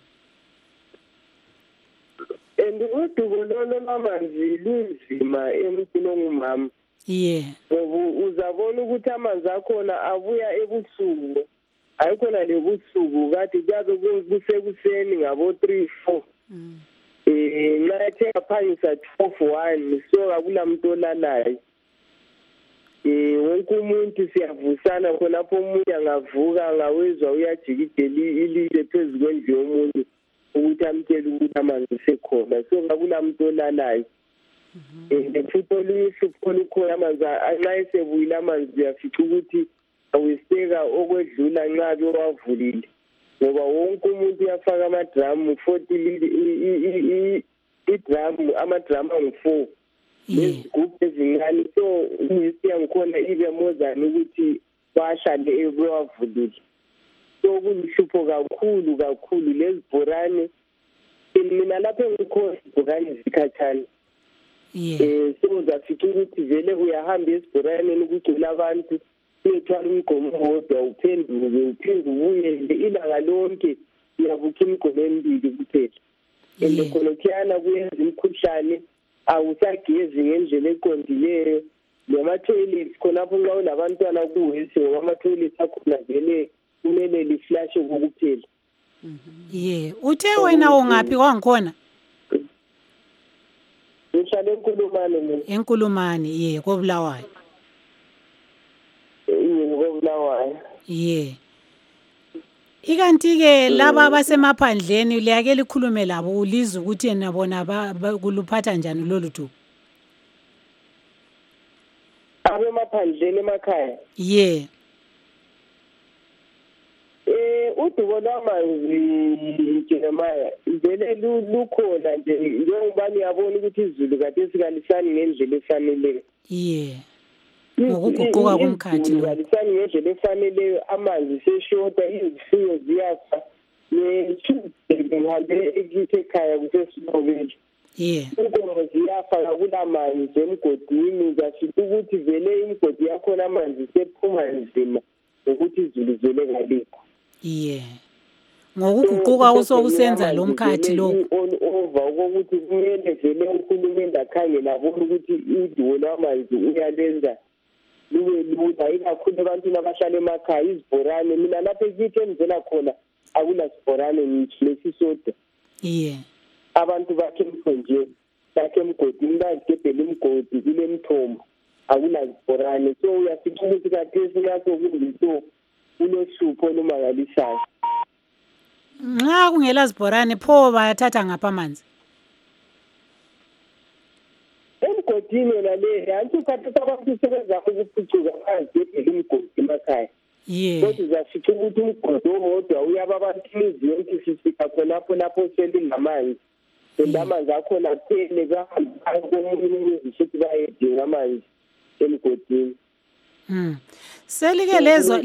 Udubo lwamanzi lunzima emuntwini ongumama. Ngoba uzabona ukuthi amanzi akhona abuya ebusuku, ayikhona lebusuku kade kuyabe kusekuseni ngabo 3-4. Nxa ethenga phangisa 12-1 so akulamuntu olalayo. Wonke umuntu siyavusana khonapho, umuntu angavuka angawezwa uyajikidela ilile phezu kwendlu yomuntu ukuthi amtshele ukuthi amanzi sekhona, so akulamuntu olalayo. Futhi olunye uhlupho olukhona amanzi nxa esebuyile amanzi uyafica ukuthi aweseka okwedlula nxa bewavulile, ngoba wonke umuntu uyafaka amadramu 40 amadramu angu-4 nezigubhu ezincane, so siyangikhona ibe mozane ukuthi bahlale bewavulile. So kuluhlupho kakhulu lezibhorane. Mina lapho engikhona izibhorane zikhatshana. So uzafica ukuthi vele uyahamba esibhoraneni kugcwele abantu, uyethwala umgomo wodwa uphenduke uyende ilanga lonke uyabukha imgomo emibili kuphela. And khona kuyana kuyenza imikhuhlane awusagezi ngendlela eqondileyo nama-toilets khonapho nxa unabantwana kuwesi ngoba ama-toilets akhona vele kumele liflashe kokuphela. Uthe wena ungaphi kwangikhona? Ngihlala eNkulumane mina. eNkulumane koBulawayo. koBulawayo. Ikanti-ke laba abasemaphandleni liyake likhulume labo ulizwe ukuthi yena bona kuluphatha njani lolu dubo? Abemaphandleni emakhaya? Udubo lwamanzi Jeremiah vele lukhona nje njengoba niyabona ukuthi izulu kade sikalisani ngendlela efaneleyo. Ngokuguquka komkhathi lo. Sikalisani ngendlela efaneleyo, amanzi seshota, izifuyo ziyafa. Ngihambe ekithi ekhaya kuseSilobela. Inkomo ziyafa akulamanzi emgodini, zashithi ukuthi vele imgodi yakhona amanzi sephuma nzima ukuthi izulu vele kalikho. Ngokuguquka usokusenza lo mkhathi lo. Over ukuthi kumele vele uhulumende akhangele abone ukuthi udubo lwamanzi uyalenza lube lula, ikakhulu ebantwini abahlala emakhaya. Izibhorane mina lapha ekithi engivela khona akunasibhorane ngitsho lesisodwa. Abantu bakhe emthonjeni, bakhe emgodini, bazigebhela imgodi kule mthombo, akunazibhorane. So uyasithi ukuthi kathesi ngaso kungiso ulohlupho olumangalisayo. Nxa kungela zibhorane pho bayathatha ngapha amanzi? Emgodini yona le anti ukhathatha abantu sebenza ukuphucuka bazigebhela imgodi emakhaya. Kodwa uzasithi ukuthi umgodi owodwa uyaba abantu imizi yonke sisika khonapho lapho selingamanzi. Amanzi akhona kuphele bahamba komunye ukuthi bayedinga amanzi emgodini. Selike lezwa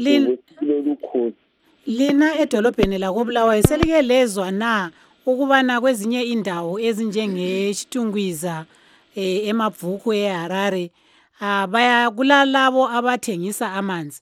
lina edolobheni lakoBulawayo selike lezwa na ukubana kwezinye indawo ezinjengeShitungwiza eMabvuku eHarare kulalabo abathengisa amanzi?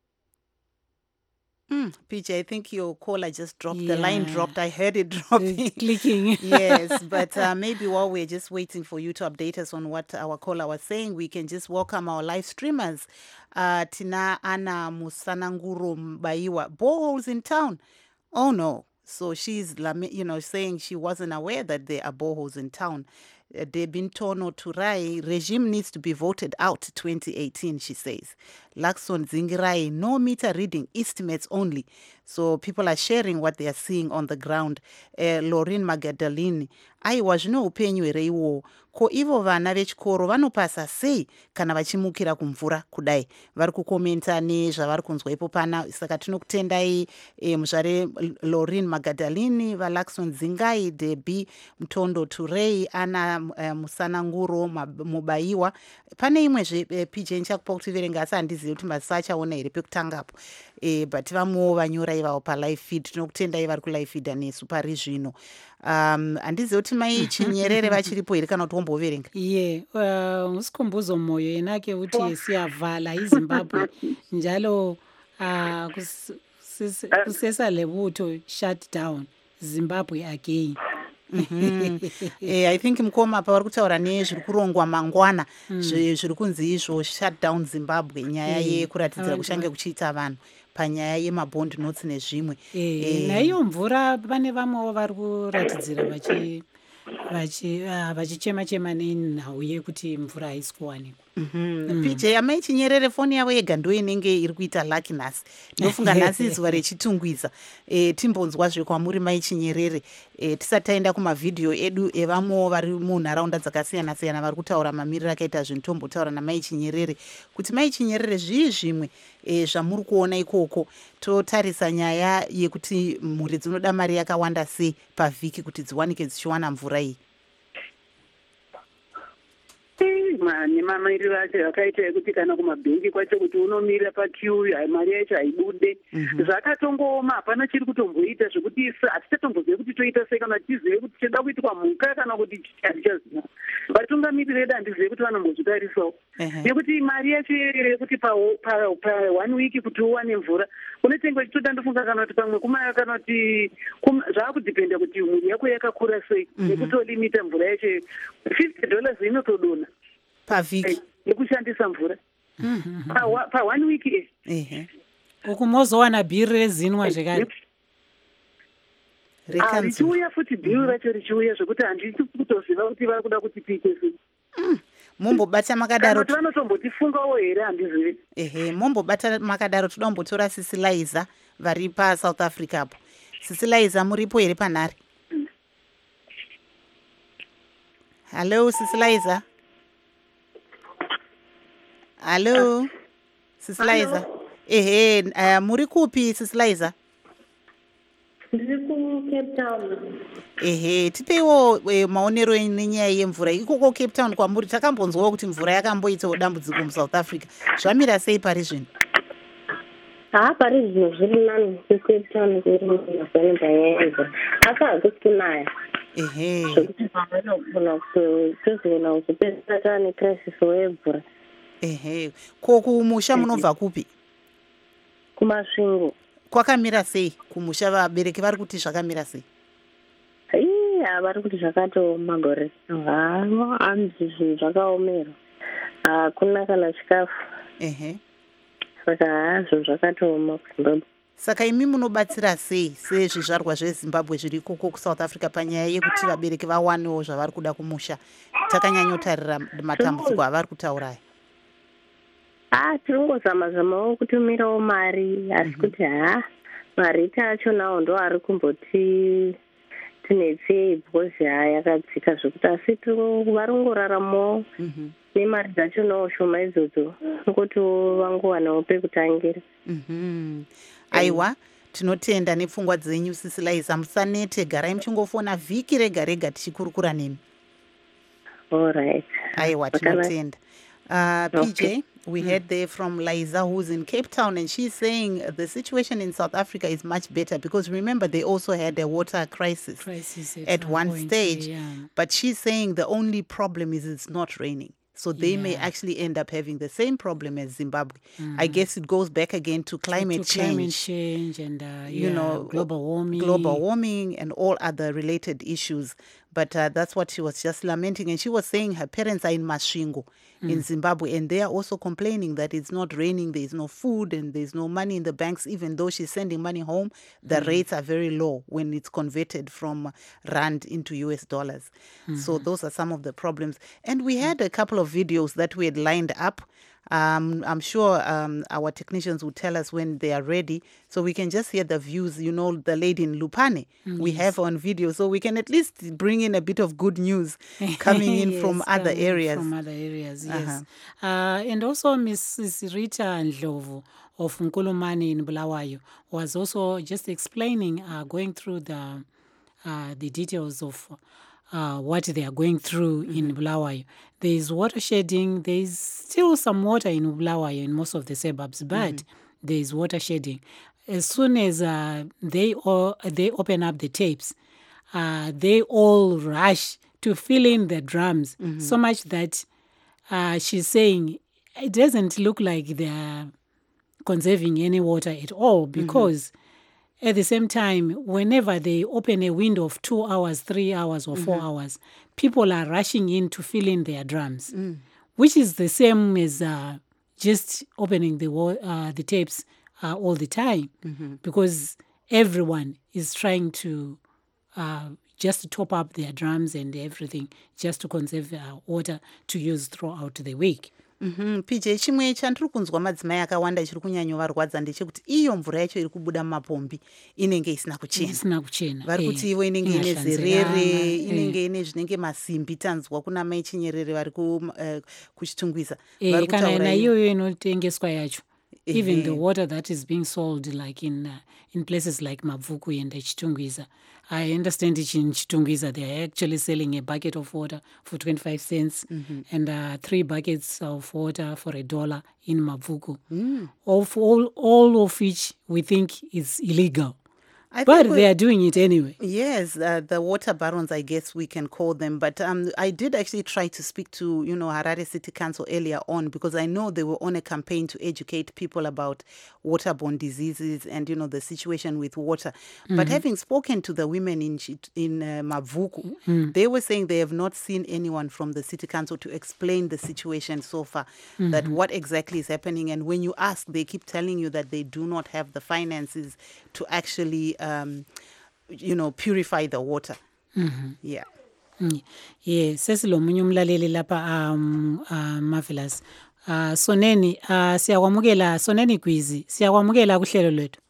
PJ, I think your caller just dropped. The line dropped. I heard it dropping. Clicking. Yes, but maybe while we're just waiting for you to update us on what our caller was saying, we can just welcome our live streamers. Tina Anna Musananguro Mbaiwa. Boreholes in town? Oh, no. So she's, saying she wasn't aware that there are boreholes in town. Debintono Turai, regime needs to be voted out 2018, she says. Lakson Zingirai, no meter reading, estimates only. So people are sharing what they are seeing on the ground. Lauren Magadalini, aiwa zvino upenyu here iwo ko ivo vana vechikoro vanopasa sei kana vachimukira kumvura kudai. Vari kukomenta nezvavari kunzwa ipo pana. Saka tinokutendai muzvare Lauren Magadalini, Valakson Zingai, Debbie Mtondo Turei, Ana Musananguro Mubaiwa. Pane imwe PJ nchakupa kuti verenga asi handizivi kuti masachaona here pekutangapo. But vamwewo vanyora ivavo palive feed. Tinokutendai vari kulive feed nesu pari zvino. Handizivi kuti mai Chinyerere vachiripo here kana kuti womboverenga? Usikhumbuzo moyo yenake uthi siyavala iZimbabwe njalo kusesa lebutho shut down Zimbabwe again. I think mukoma apa vari kutaura nezviri kurongwa mangwana zviri kunzi izvo shut down Zimbabwe, nyaya yekuratidzira kuchange kuchiita vanhu panyaya yemabond notes nezvimwe. Naiyo mvura pane vamwewo vari kuratidzira vachichema-chema nenhau yekuti mvura haisi kuwanikwa. PJ, amai Chinyerere foni yavo yega ndo inenge iri kuita lucky nhasi. Ndofunga nhasi zuva rechitungwiza. Timbonzwazve kwamuri mai Chinyerere. Tisati taenda kumavhidhiyo edu evamwewo vari munharaunda dzakasiyana-siyana vari kutaura mamiriro akaita zvinhu. Tombotaura namai Chinyerere kuti mai Chinyerere zvii zvimwe zvamuri kuona ikoko. Totarisa nyaya yekuti mhuri dzinoda mari yakawanda sei pavhiki kuti dziwanike dzichiwana mvura iyi. nemamiriro acho akaita ekuti kana kumabhengi kwacho kuti unomirira paqueue mari yacho haibude. Zvakatongooma, hapana chiri kutomboita zvekuti hatichatombozive kuti toita sei kana tizive kuti choda kuitwa mhuka kana kuti hatichaziva. Vatungamiriri vedu handizive kuti vanombozvitarisawo. Nekuti mari yacho yekuti pa 1 week kuti uwane mvura unotenga uchitoda ndofunga kana kuti pamwe kana kuti zvakudhipenda kuti mwiri yako yakakura sei nekutolimita mvura yacho $50 inotodona pavhiki nekushandisa mvura pa 1 week. Uku mozowana bhiri rezinwa zvekare richiuya futi bhiri racho richiuya zvekuti handisi kutoziva kuti vari kuda kuti tiite sei. Mombobata makadaro vanotombotifungawo here handizivi. Mombobata makadaro toda kumbotora Sisilaiza vari paSouth Africa apo. Sisilaiza muripo here panhare? Hello Sisilaiza. Hello Sisilaiza. Muri kupi Sisilaiza? Ndiri kuCape Town. Tipeiwo maonero nenyaya yemvura ikoko Cape Town kwamuri. Takambonzwawo kuti mvura yakamboitawo dambudziko muSouth Africa. Zvamira sei pari zvino? Pari zvino zviri nani kuCape Town kuri muzvani panyaya yemvura. Asi hakusi kunaya. Zvekuti vanogona kuzoona kuzopedzisa tane crisis wemvura. Ko kumusha munobva kupi? Kumasvingo. Kwakamira sei kumusha? Vabereki vari kuti zvakamira sei? Vari kuti zvakatooma gore. Hanzi zvinhu zvakaomera. Hakuna kana chikafu. Saka zvinhu zvakatooma kuZimbabwe. Saka imi munobatsira sei sezvizvarwa zveZimbabwe zviri ikoko kuSouth Africa panyaya yekuti vabereki vawanewo zvavari kuda kumusha? Takanyanyotarira matambudziko avari kutaura. Tiringozama-zamawo kutumirawo mari, asi kuti mari tacho nawo ndo ari kumboti tinetsei because yakadzika zvekuti asi vari kungoraramawo nemari dzacho nawo shoma idzodzo ngoti vangowanawo pekutangira. Aiwa, tinotenda nepfungwa dzenyu Sisilaiza. Musanete, garai muchingofona vhiki rega rega tichikurukura nemi. Alright. Aiwa, tinotenda. PJ, we heard there from Liza, who's in Cape Town, and she's saying the situation in South Africa is much better because remember they also had a water crisis at one stage. But she's saying the only problem is it's not raining. So they may actually end up having the same problem as Zimbabwe. I guess it goes back again to climate change and global warming and all other related issues. But that's what she was just lamenting. And she was saying her parents are in Masvingo in Zimbabwe, and they are also complaining that it's not raining, there's no food, and there's no money in the banks. Even though she's sending money home, the rates are very low when it's converted from rand into US dollars. So those are some of the problems. And we had a couple of videos that we had lined up. I'm sure our technicians will tell us when they are ready, so we can just hear the views. The lady in Lupane we have on video, so we can at least bring in a bit of good news coming in from other areas. Yes. And also Mrs. Rita Ndlovu of Nkulumani in Bulawayo was also just explaining, going through the details of what they are going through in Bulawayo. There is water shedding. There is still some water in Bulawayo in most of the suburbs, but there is water shedding. As soon as they open up the tapes, they all rush to fill in the drums, so much that she's saying it doesn't look like they're conserving any water at all, because at the same time, whenever they open a window of 2 hours, 3 hours, or 4 hours, people are rushing in to fill in their drums, which is the same as just opening the tapes all the time, because everyone is trying to just top up their drums and everything, just to conserve water to use throughout the week. PJ, chimwe chandiri kunzwa madzimai akawanda chiri kunyanyovarwadza ndechekuti iyo mvura yacho iri kubuda mumapombi inenge isina kuchena. Vari kuti ivo inenge ine zerere, inenge ine zvinenge masimbi. Tanzwa kuna mai Chinyerere vari kuchitungwiza. Kana naiyoyo inotengeswa yacho even the water that is being sold like in places like Mavuku and Chitungwiza. I understand in Chitungwiza they are actually selling a bucket of water for 25 cents and 3 buckets of water for $1 in Mavuku. All of which we think is illegal. But they are doing it anyway. Yes, the water barons, I guess we can call them. But I did actually try to speak to, Harare City Council earlier on, because I know they were on a campaign to educate people about waterborne diseases and, the situation with water. But having spoken to the women in Mavuku, they were saying they have not seen anyone from the City Council to explain the situation so far, that what exactly is happening. And when you ask, they keep telling you that they do not have the finances to actually purify the water. Yeah. Yeah, sesilomunye umlaleli lapha Marvelous. Soneni siyakwamukela, Soneni Gwizi, siyakwamukela kuhlelo lwethu.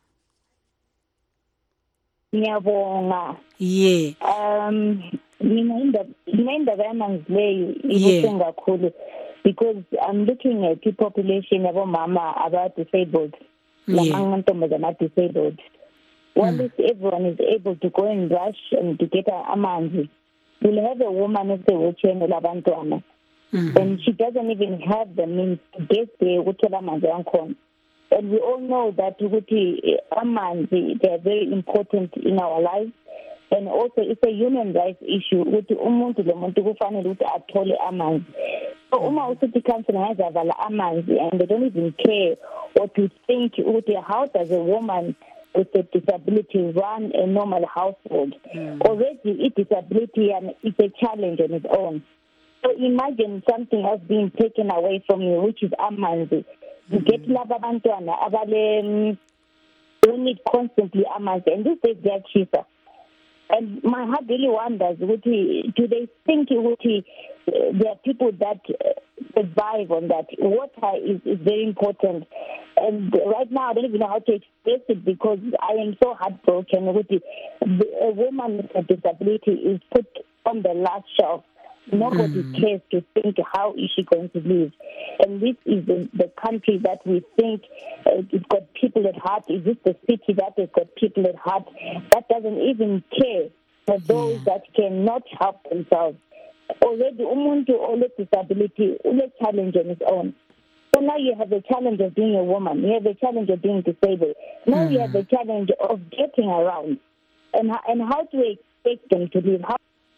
Ngiyabonga. Yeah. Mina indaba yamanzi leyo ibuhlungu kakhulu, because I'm looking at the population yabomama aba-disabled, lamantombazana ama-disabled. Once everyone is able to go and rush and to get amanzi, we'll have a woman who's a wheelchair labantwana, and she doesn't even have the means to get there with amanzi ankhona. And we all know that amanzi, they are very important in our lives, and also it's a human rights issue. Ukuthi umuntu lomuntu kufanele ukuthi athole amanzi. So uma usithi council ngazavala amanzi, and they don't even care or to think ukuthi how does a woman with a disability run a normal household. Already a disability and it's a challenge on its own. So imagine something else being taken away from you, which is amanzi. You get laba bantwana abale who need constantly amanzi, and this is their cheaper. And my heart really wonders, do they think there are people that survive on that? Water is very important. And right now, I don't even know how to express it, because I am so heartbroken. A woman with a disability is put on the last shelf. Nobody cares to think how is she going to live. And this is the country that we think it's got people at heart. Is this the city that has got people at heart that doesn't even care for those that cannot help themselves? Already, umuntu ole disability, ule challenge on its own. So now you have the challenge of being a woman. You have the challenge of being disabled. Now you have the challenge of getting around. And how do we expect them to live?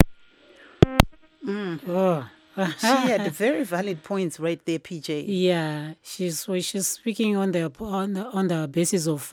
She had very valid points right there, PJ. Yeah, she's speaking on the basis of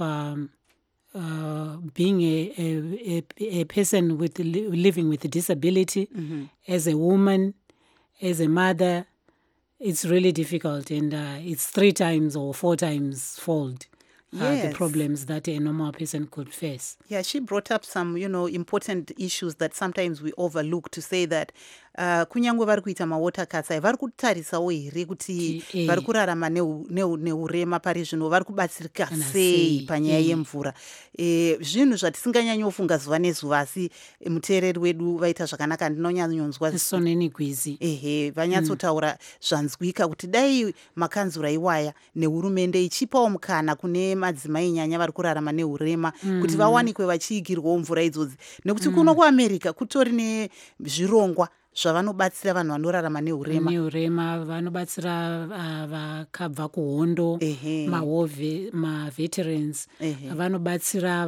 being a person living with a disability, as a woman, as a mother. It's really difficult, and it's 3 times or 4 times fold. The problems that a normal person could face. Yeah, she brought up some, important issues that sometimes we overlook, to say that kunyangwe vari kuita mawater cuts vari kutarisawo here kuti vari kurarama neurema pari zvino vari kubatsirika sei panyaya yemvura. Zvinhu zvatisinganyanyofunga zuva nezuva, asi muteereri wedu vaita zvakanaka. Ndinonyanyonzwa Soneni Gwizi vanyatsotaura zvanzwika kuti dai makanzura iwaya nehurumende ichipawo mukana kune madzimai nyanya vari kurarama neurema kuti vawanikwe vachiigirwawo mvura idzodzi, nekuti kuno kuAmerica kutori nezvirongwa zvavanobatsira vanhu vanorarama neurema. Vanobatsira vakabva kuhondo, maveterans, vanobatsira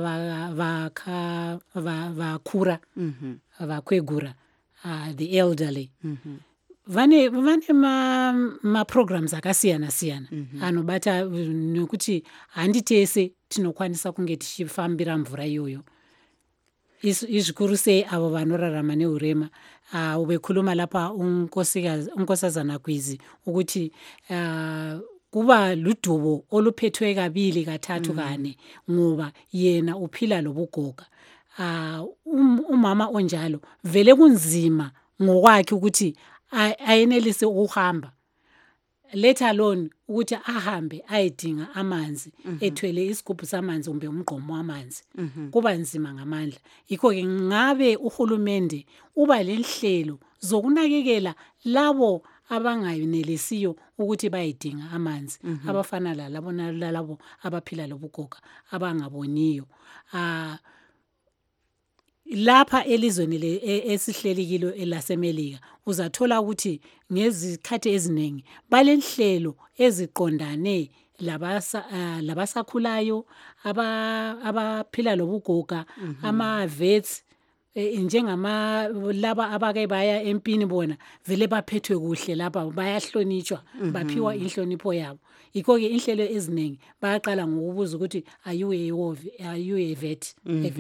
vakura, vakwegura, the elderly. Vane maprograms akasiyana-siyana anobata, nekuti handi tese tinokwanisa kunge tichifambira mvura iyoyo. Izvikuru sei avo vanorarama neurema. Ubekhuluma lapha unkosazana Gwizi ukuthi kuba ludubo oluphethwe kabili kathathu kane, ngoba yena uphila lobugoga. Umama onjalo vele kunzima ngokwakhe ukuthi ayenelise ukuhamba, let alone ukuthi ahambe ayedinga amanzi, ethwele isigubhu samanzi kumbe umgqomo wamanzi. Kuba nzima ngamandla. Yikho ke ngabe uhulumende uba lenhlelo zokunakekela labo abangayinelisiyo ukuthi bayidinga amanzi abafana lalabo abaphila lobugoga abangaboniyo. Lapha elizweni esihlelikilo elasemelika uzathola ukuthi ngezikhathi eziningi balenhlelo eziqondane labasakhulayo abaphila lobugoga ama-vets njengama laba abake baya empini bona vele baphethwe kuhle lapha bayahlonitshwa baphiwa inhlonipho yabo. Yikho-ke inhlelo eziningi bayaqala ngokubuza ukuthi are you a vet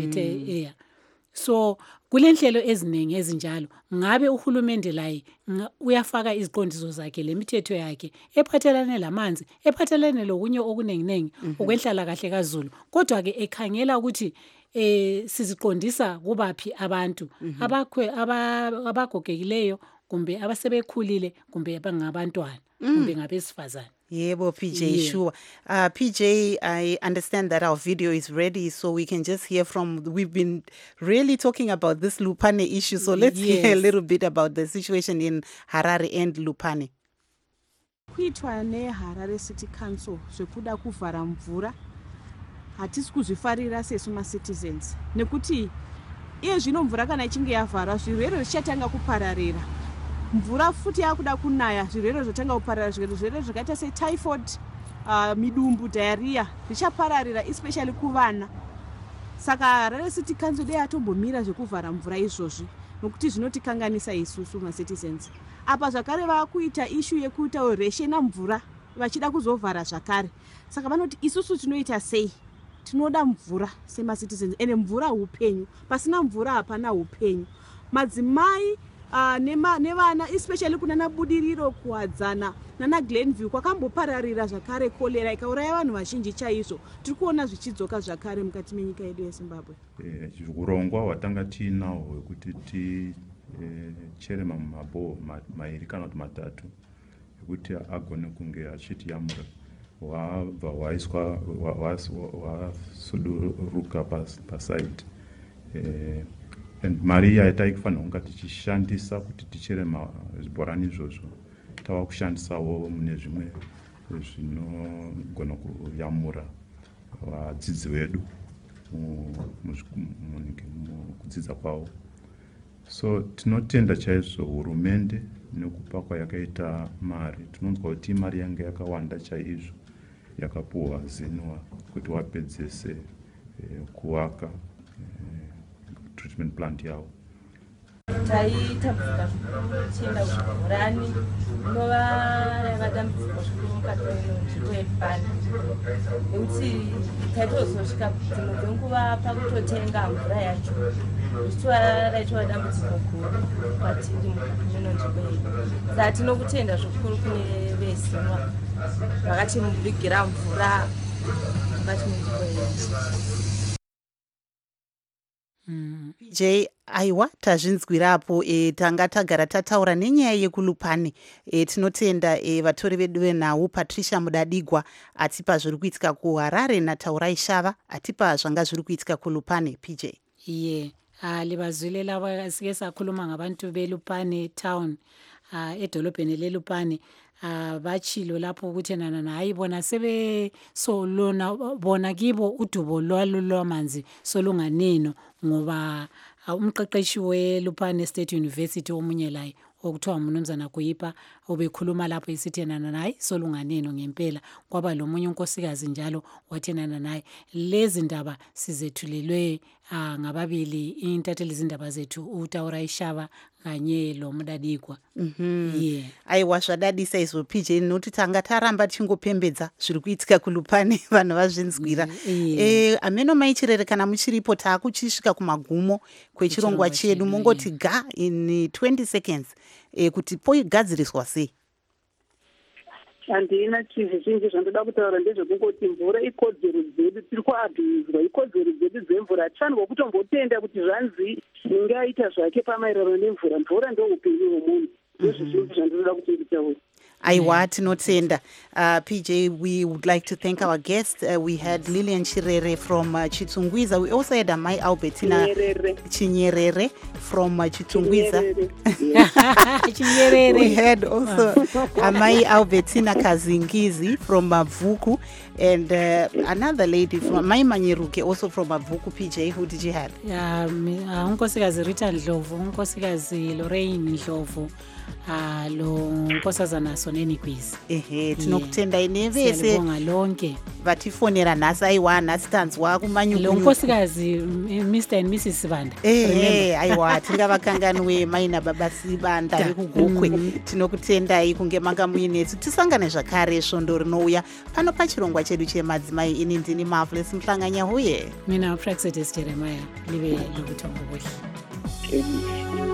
so kulenhlelo eziningi ezinjalo ngabe uhulumende laye uyafaka iziqondiso zakhe lemithetho yakhe ephathelane lamanzi ephathelane lokunye okuningi okwenhlala kahle kaZulu kodwa ke ekhangela ukuthi siziqondisa kubaphi abantu abagogekileyo kumbe abasebekhulile kumbe bangabantwana kumbe ngabesifazane. Yebo, PJ, sure. PJ, I understand that our video is ready, so we can just hear from, we've been really talking about this Lupane issue, so let's hear a little bit about the situation in Harare and Lupane. Kuitwa neHarare City Council zvekuda kuvhara mvura hatisi kuzvifarira sesu ma-citizens nekuti iye zvino mvura kana ichinge yavharwa zvirwere zvichatanga kupararira. Mvura futi yakuda kunaya zvirwere zvotanga kupararira zvirwere zvakaita setyphoid, midumbu, diarrhea zvichapararira especially kuvana. Saka Harare City Council yatombomira zvekuvhara mvura izvozvi nokuti zvinotikanganisa isusu ma-citizens. Apa zvakare vakuita issue yekuita reshena mvura vachida kuzovhara zvakare. Saka vanoti isusu tinoita sei? Tinoda mvura sema-citizens ene mvura upenyu. Pasina mvura hapana upenyu. Madzimai nevana especially kunana Budiriro, kuwadzana nana Glenview kwakambopararira zvakare kolera ikauraya vanhu vazhinji chaizvo. Tiri kuona zvichidzoka zvakare mukati menyika yedu yeZimbabwe. Urongwa hwatanga tiinaho hwekuti tichere mamabho mairi kana kuti matatu ekuti agone kunge achitiyamura hwabva hwaiswa hwasuduruka pasite. And mari yataikufanira kunga tichishandisa kuti tichere zvibhorani izvozvo tava kushandisawo mune zvimwe zvinogona kuyamura vadzidzi vedu mukudzidza kwavo. So tinotenda chaizvo hurumende nekupa kwayakaita mari. Tinonzwa kuti mari yange yakawanda chaizvo yakapuhwa Zinua kuti wapedzese kuwaka treatment plant yavo. Taitambudzika zvikuru tichienda kuzvibhorani inova vadambudziko zvikuru mukati menzvimbo yePani nekuti taitozosvika dzimwe dzenguva pakutotenga mvura yacho zvichitova raitova dambudziko guru kwatiri mukati menzvimbo yedu. Saka tinokutenda zvikuru kune veZinua vakativigira mvura mukati menzvimbo yedu. PJ, aiwa tazvinzwirapo tanga tagara tataura nenyaya yekulupane tinotenda vatori vedu venhau Patricia Mudadigwa atipa zviri kuitika kuHarare naTaurai Shava atipa zvanga zviri kuitika kuLupane. PJ libazwile laba sike sakhuluma ngabantu beLupane town edolobheni leLupane bachilo lapho ukuthi nana hayi bona sebe solona bona kibo udubo lwamanzi solunganeno ngoba umqeqeshi weLupane State University omunye laye okuthiwa uMnumzana Kuyipa obekhuluma lapho isithi nana nayi solunganeno ngempela kwaba lomunye unkosikazi njalo wathi nana nayi lezi ndaba sizethulelwe ngababili intatheli izindaba zethu uTaurai Shava kanye lo Mudadigwa. Aiwa zvadadisa izvo PJ noti tanga taramba tingopembedza zviri kuitika kuLupane vanhu vazvinzwira. Ameno maichirere kana muchiripo taakuchisvika kumagumo kwechirongwa chedu mongoti ga in 20 seconds kuti poigadziriswa sei? Handina chinhu chingi zvandoda kutaura ndezvekungoti mvura ikodzero dzedu tiri kuabhiyuzwa ikodzero dzedu dzemvura. Hatifanirwa kutombotenda kuti zvanzi ninge aita zvake pamaererano nemvura. Mvura ndoupenyu hwemunhu. Ndozvizhinji zvandoda kuti nditaure. Aiwa, tinotenda. PJ, we would like to thank our guests. We had Lillian Chirere from Chitungwiza. We also had Amai Albertina Chinyerere from Chitungwiza. We had also Amai Albertina Kazingizi from Mavuku, and another lady from Mai Manyeruke, also from Mavuku. PJ, who did you have? Unkosikazi Rita Ndlovu, Unkosikazi Lorraine Ndlovu, lo nkosazana Soneni Quiz. Tinokutenda inevese lonke vatifonera nhasi aiwa nhasi tanzwa kumanyuku lo nkosikazi Mr and Mrs Sibanda. Aiwa tingavakanganwe maina baba Sibanda rekugukwe. Tinokutendai kunge manga muinesu. Tisangane zvakare svondo rinouya pano pachirongwa chedu chemadzimai. Ini ndini Marvelous Mhlanganya huye. Mina Praxedes Jeremiah live lokutongo kuhle.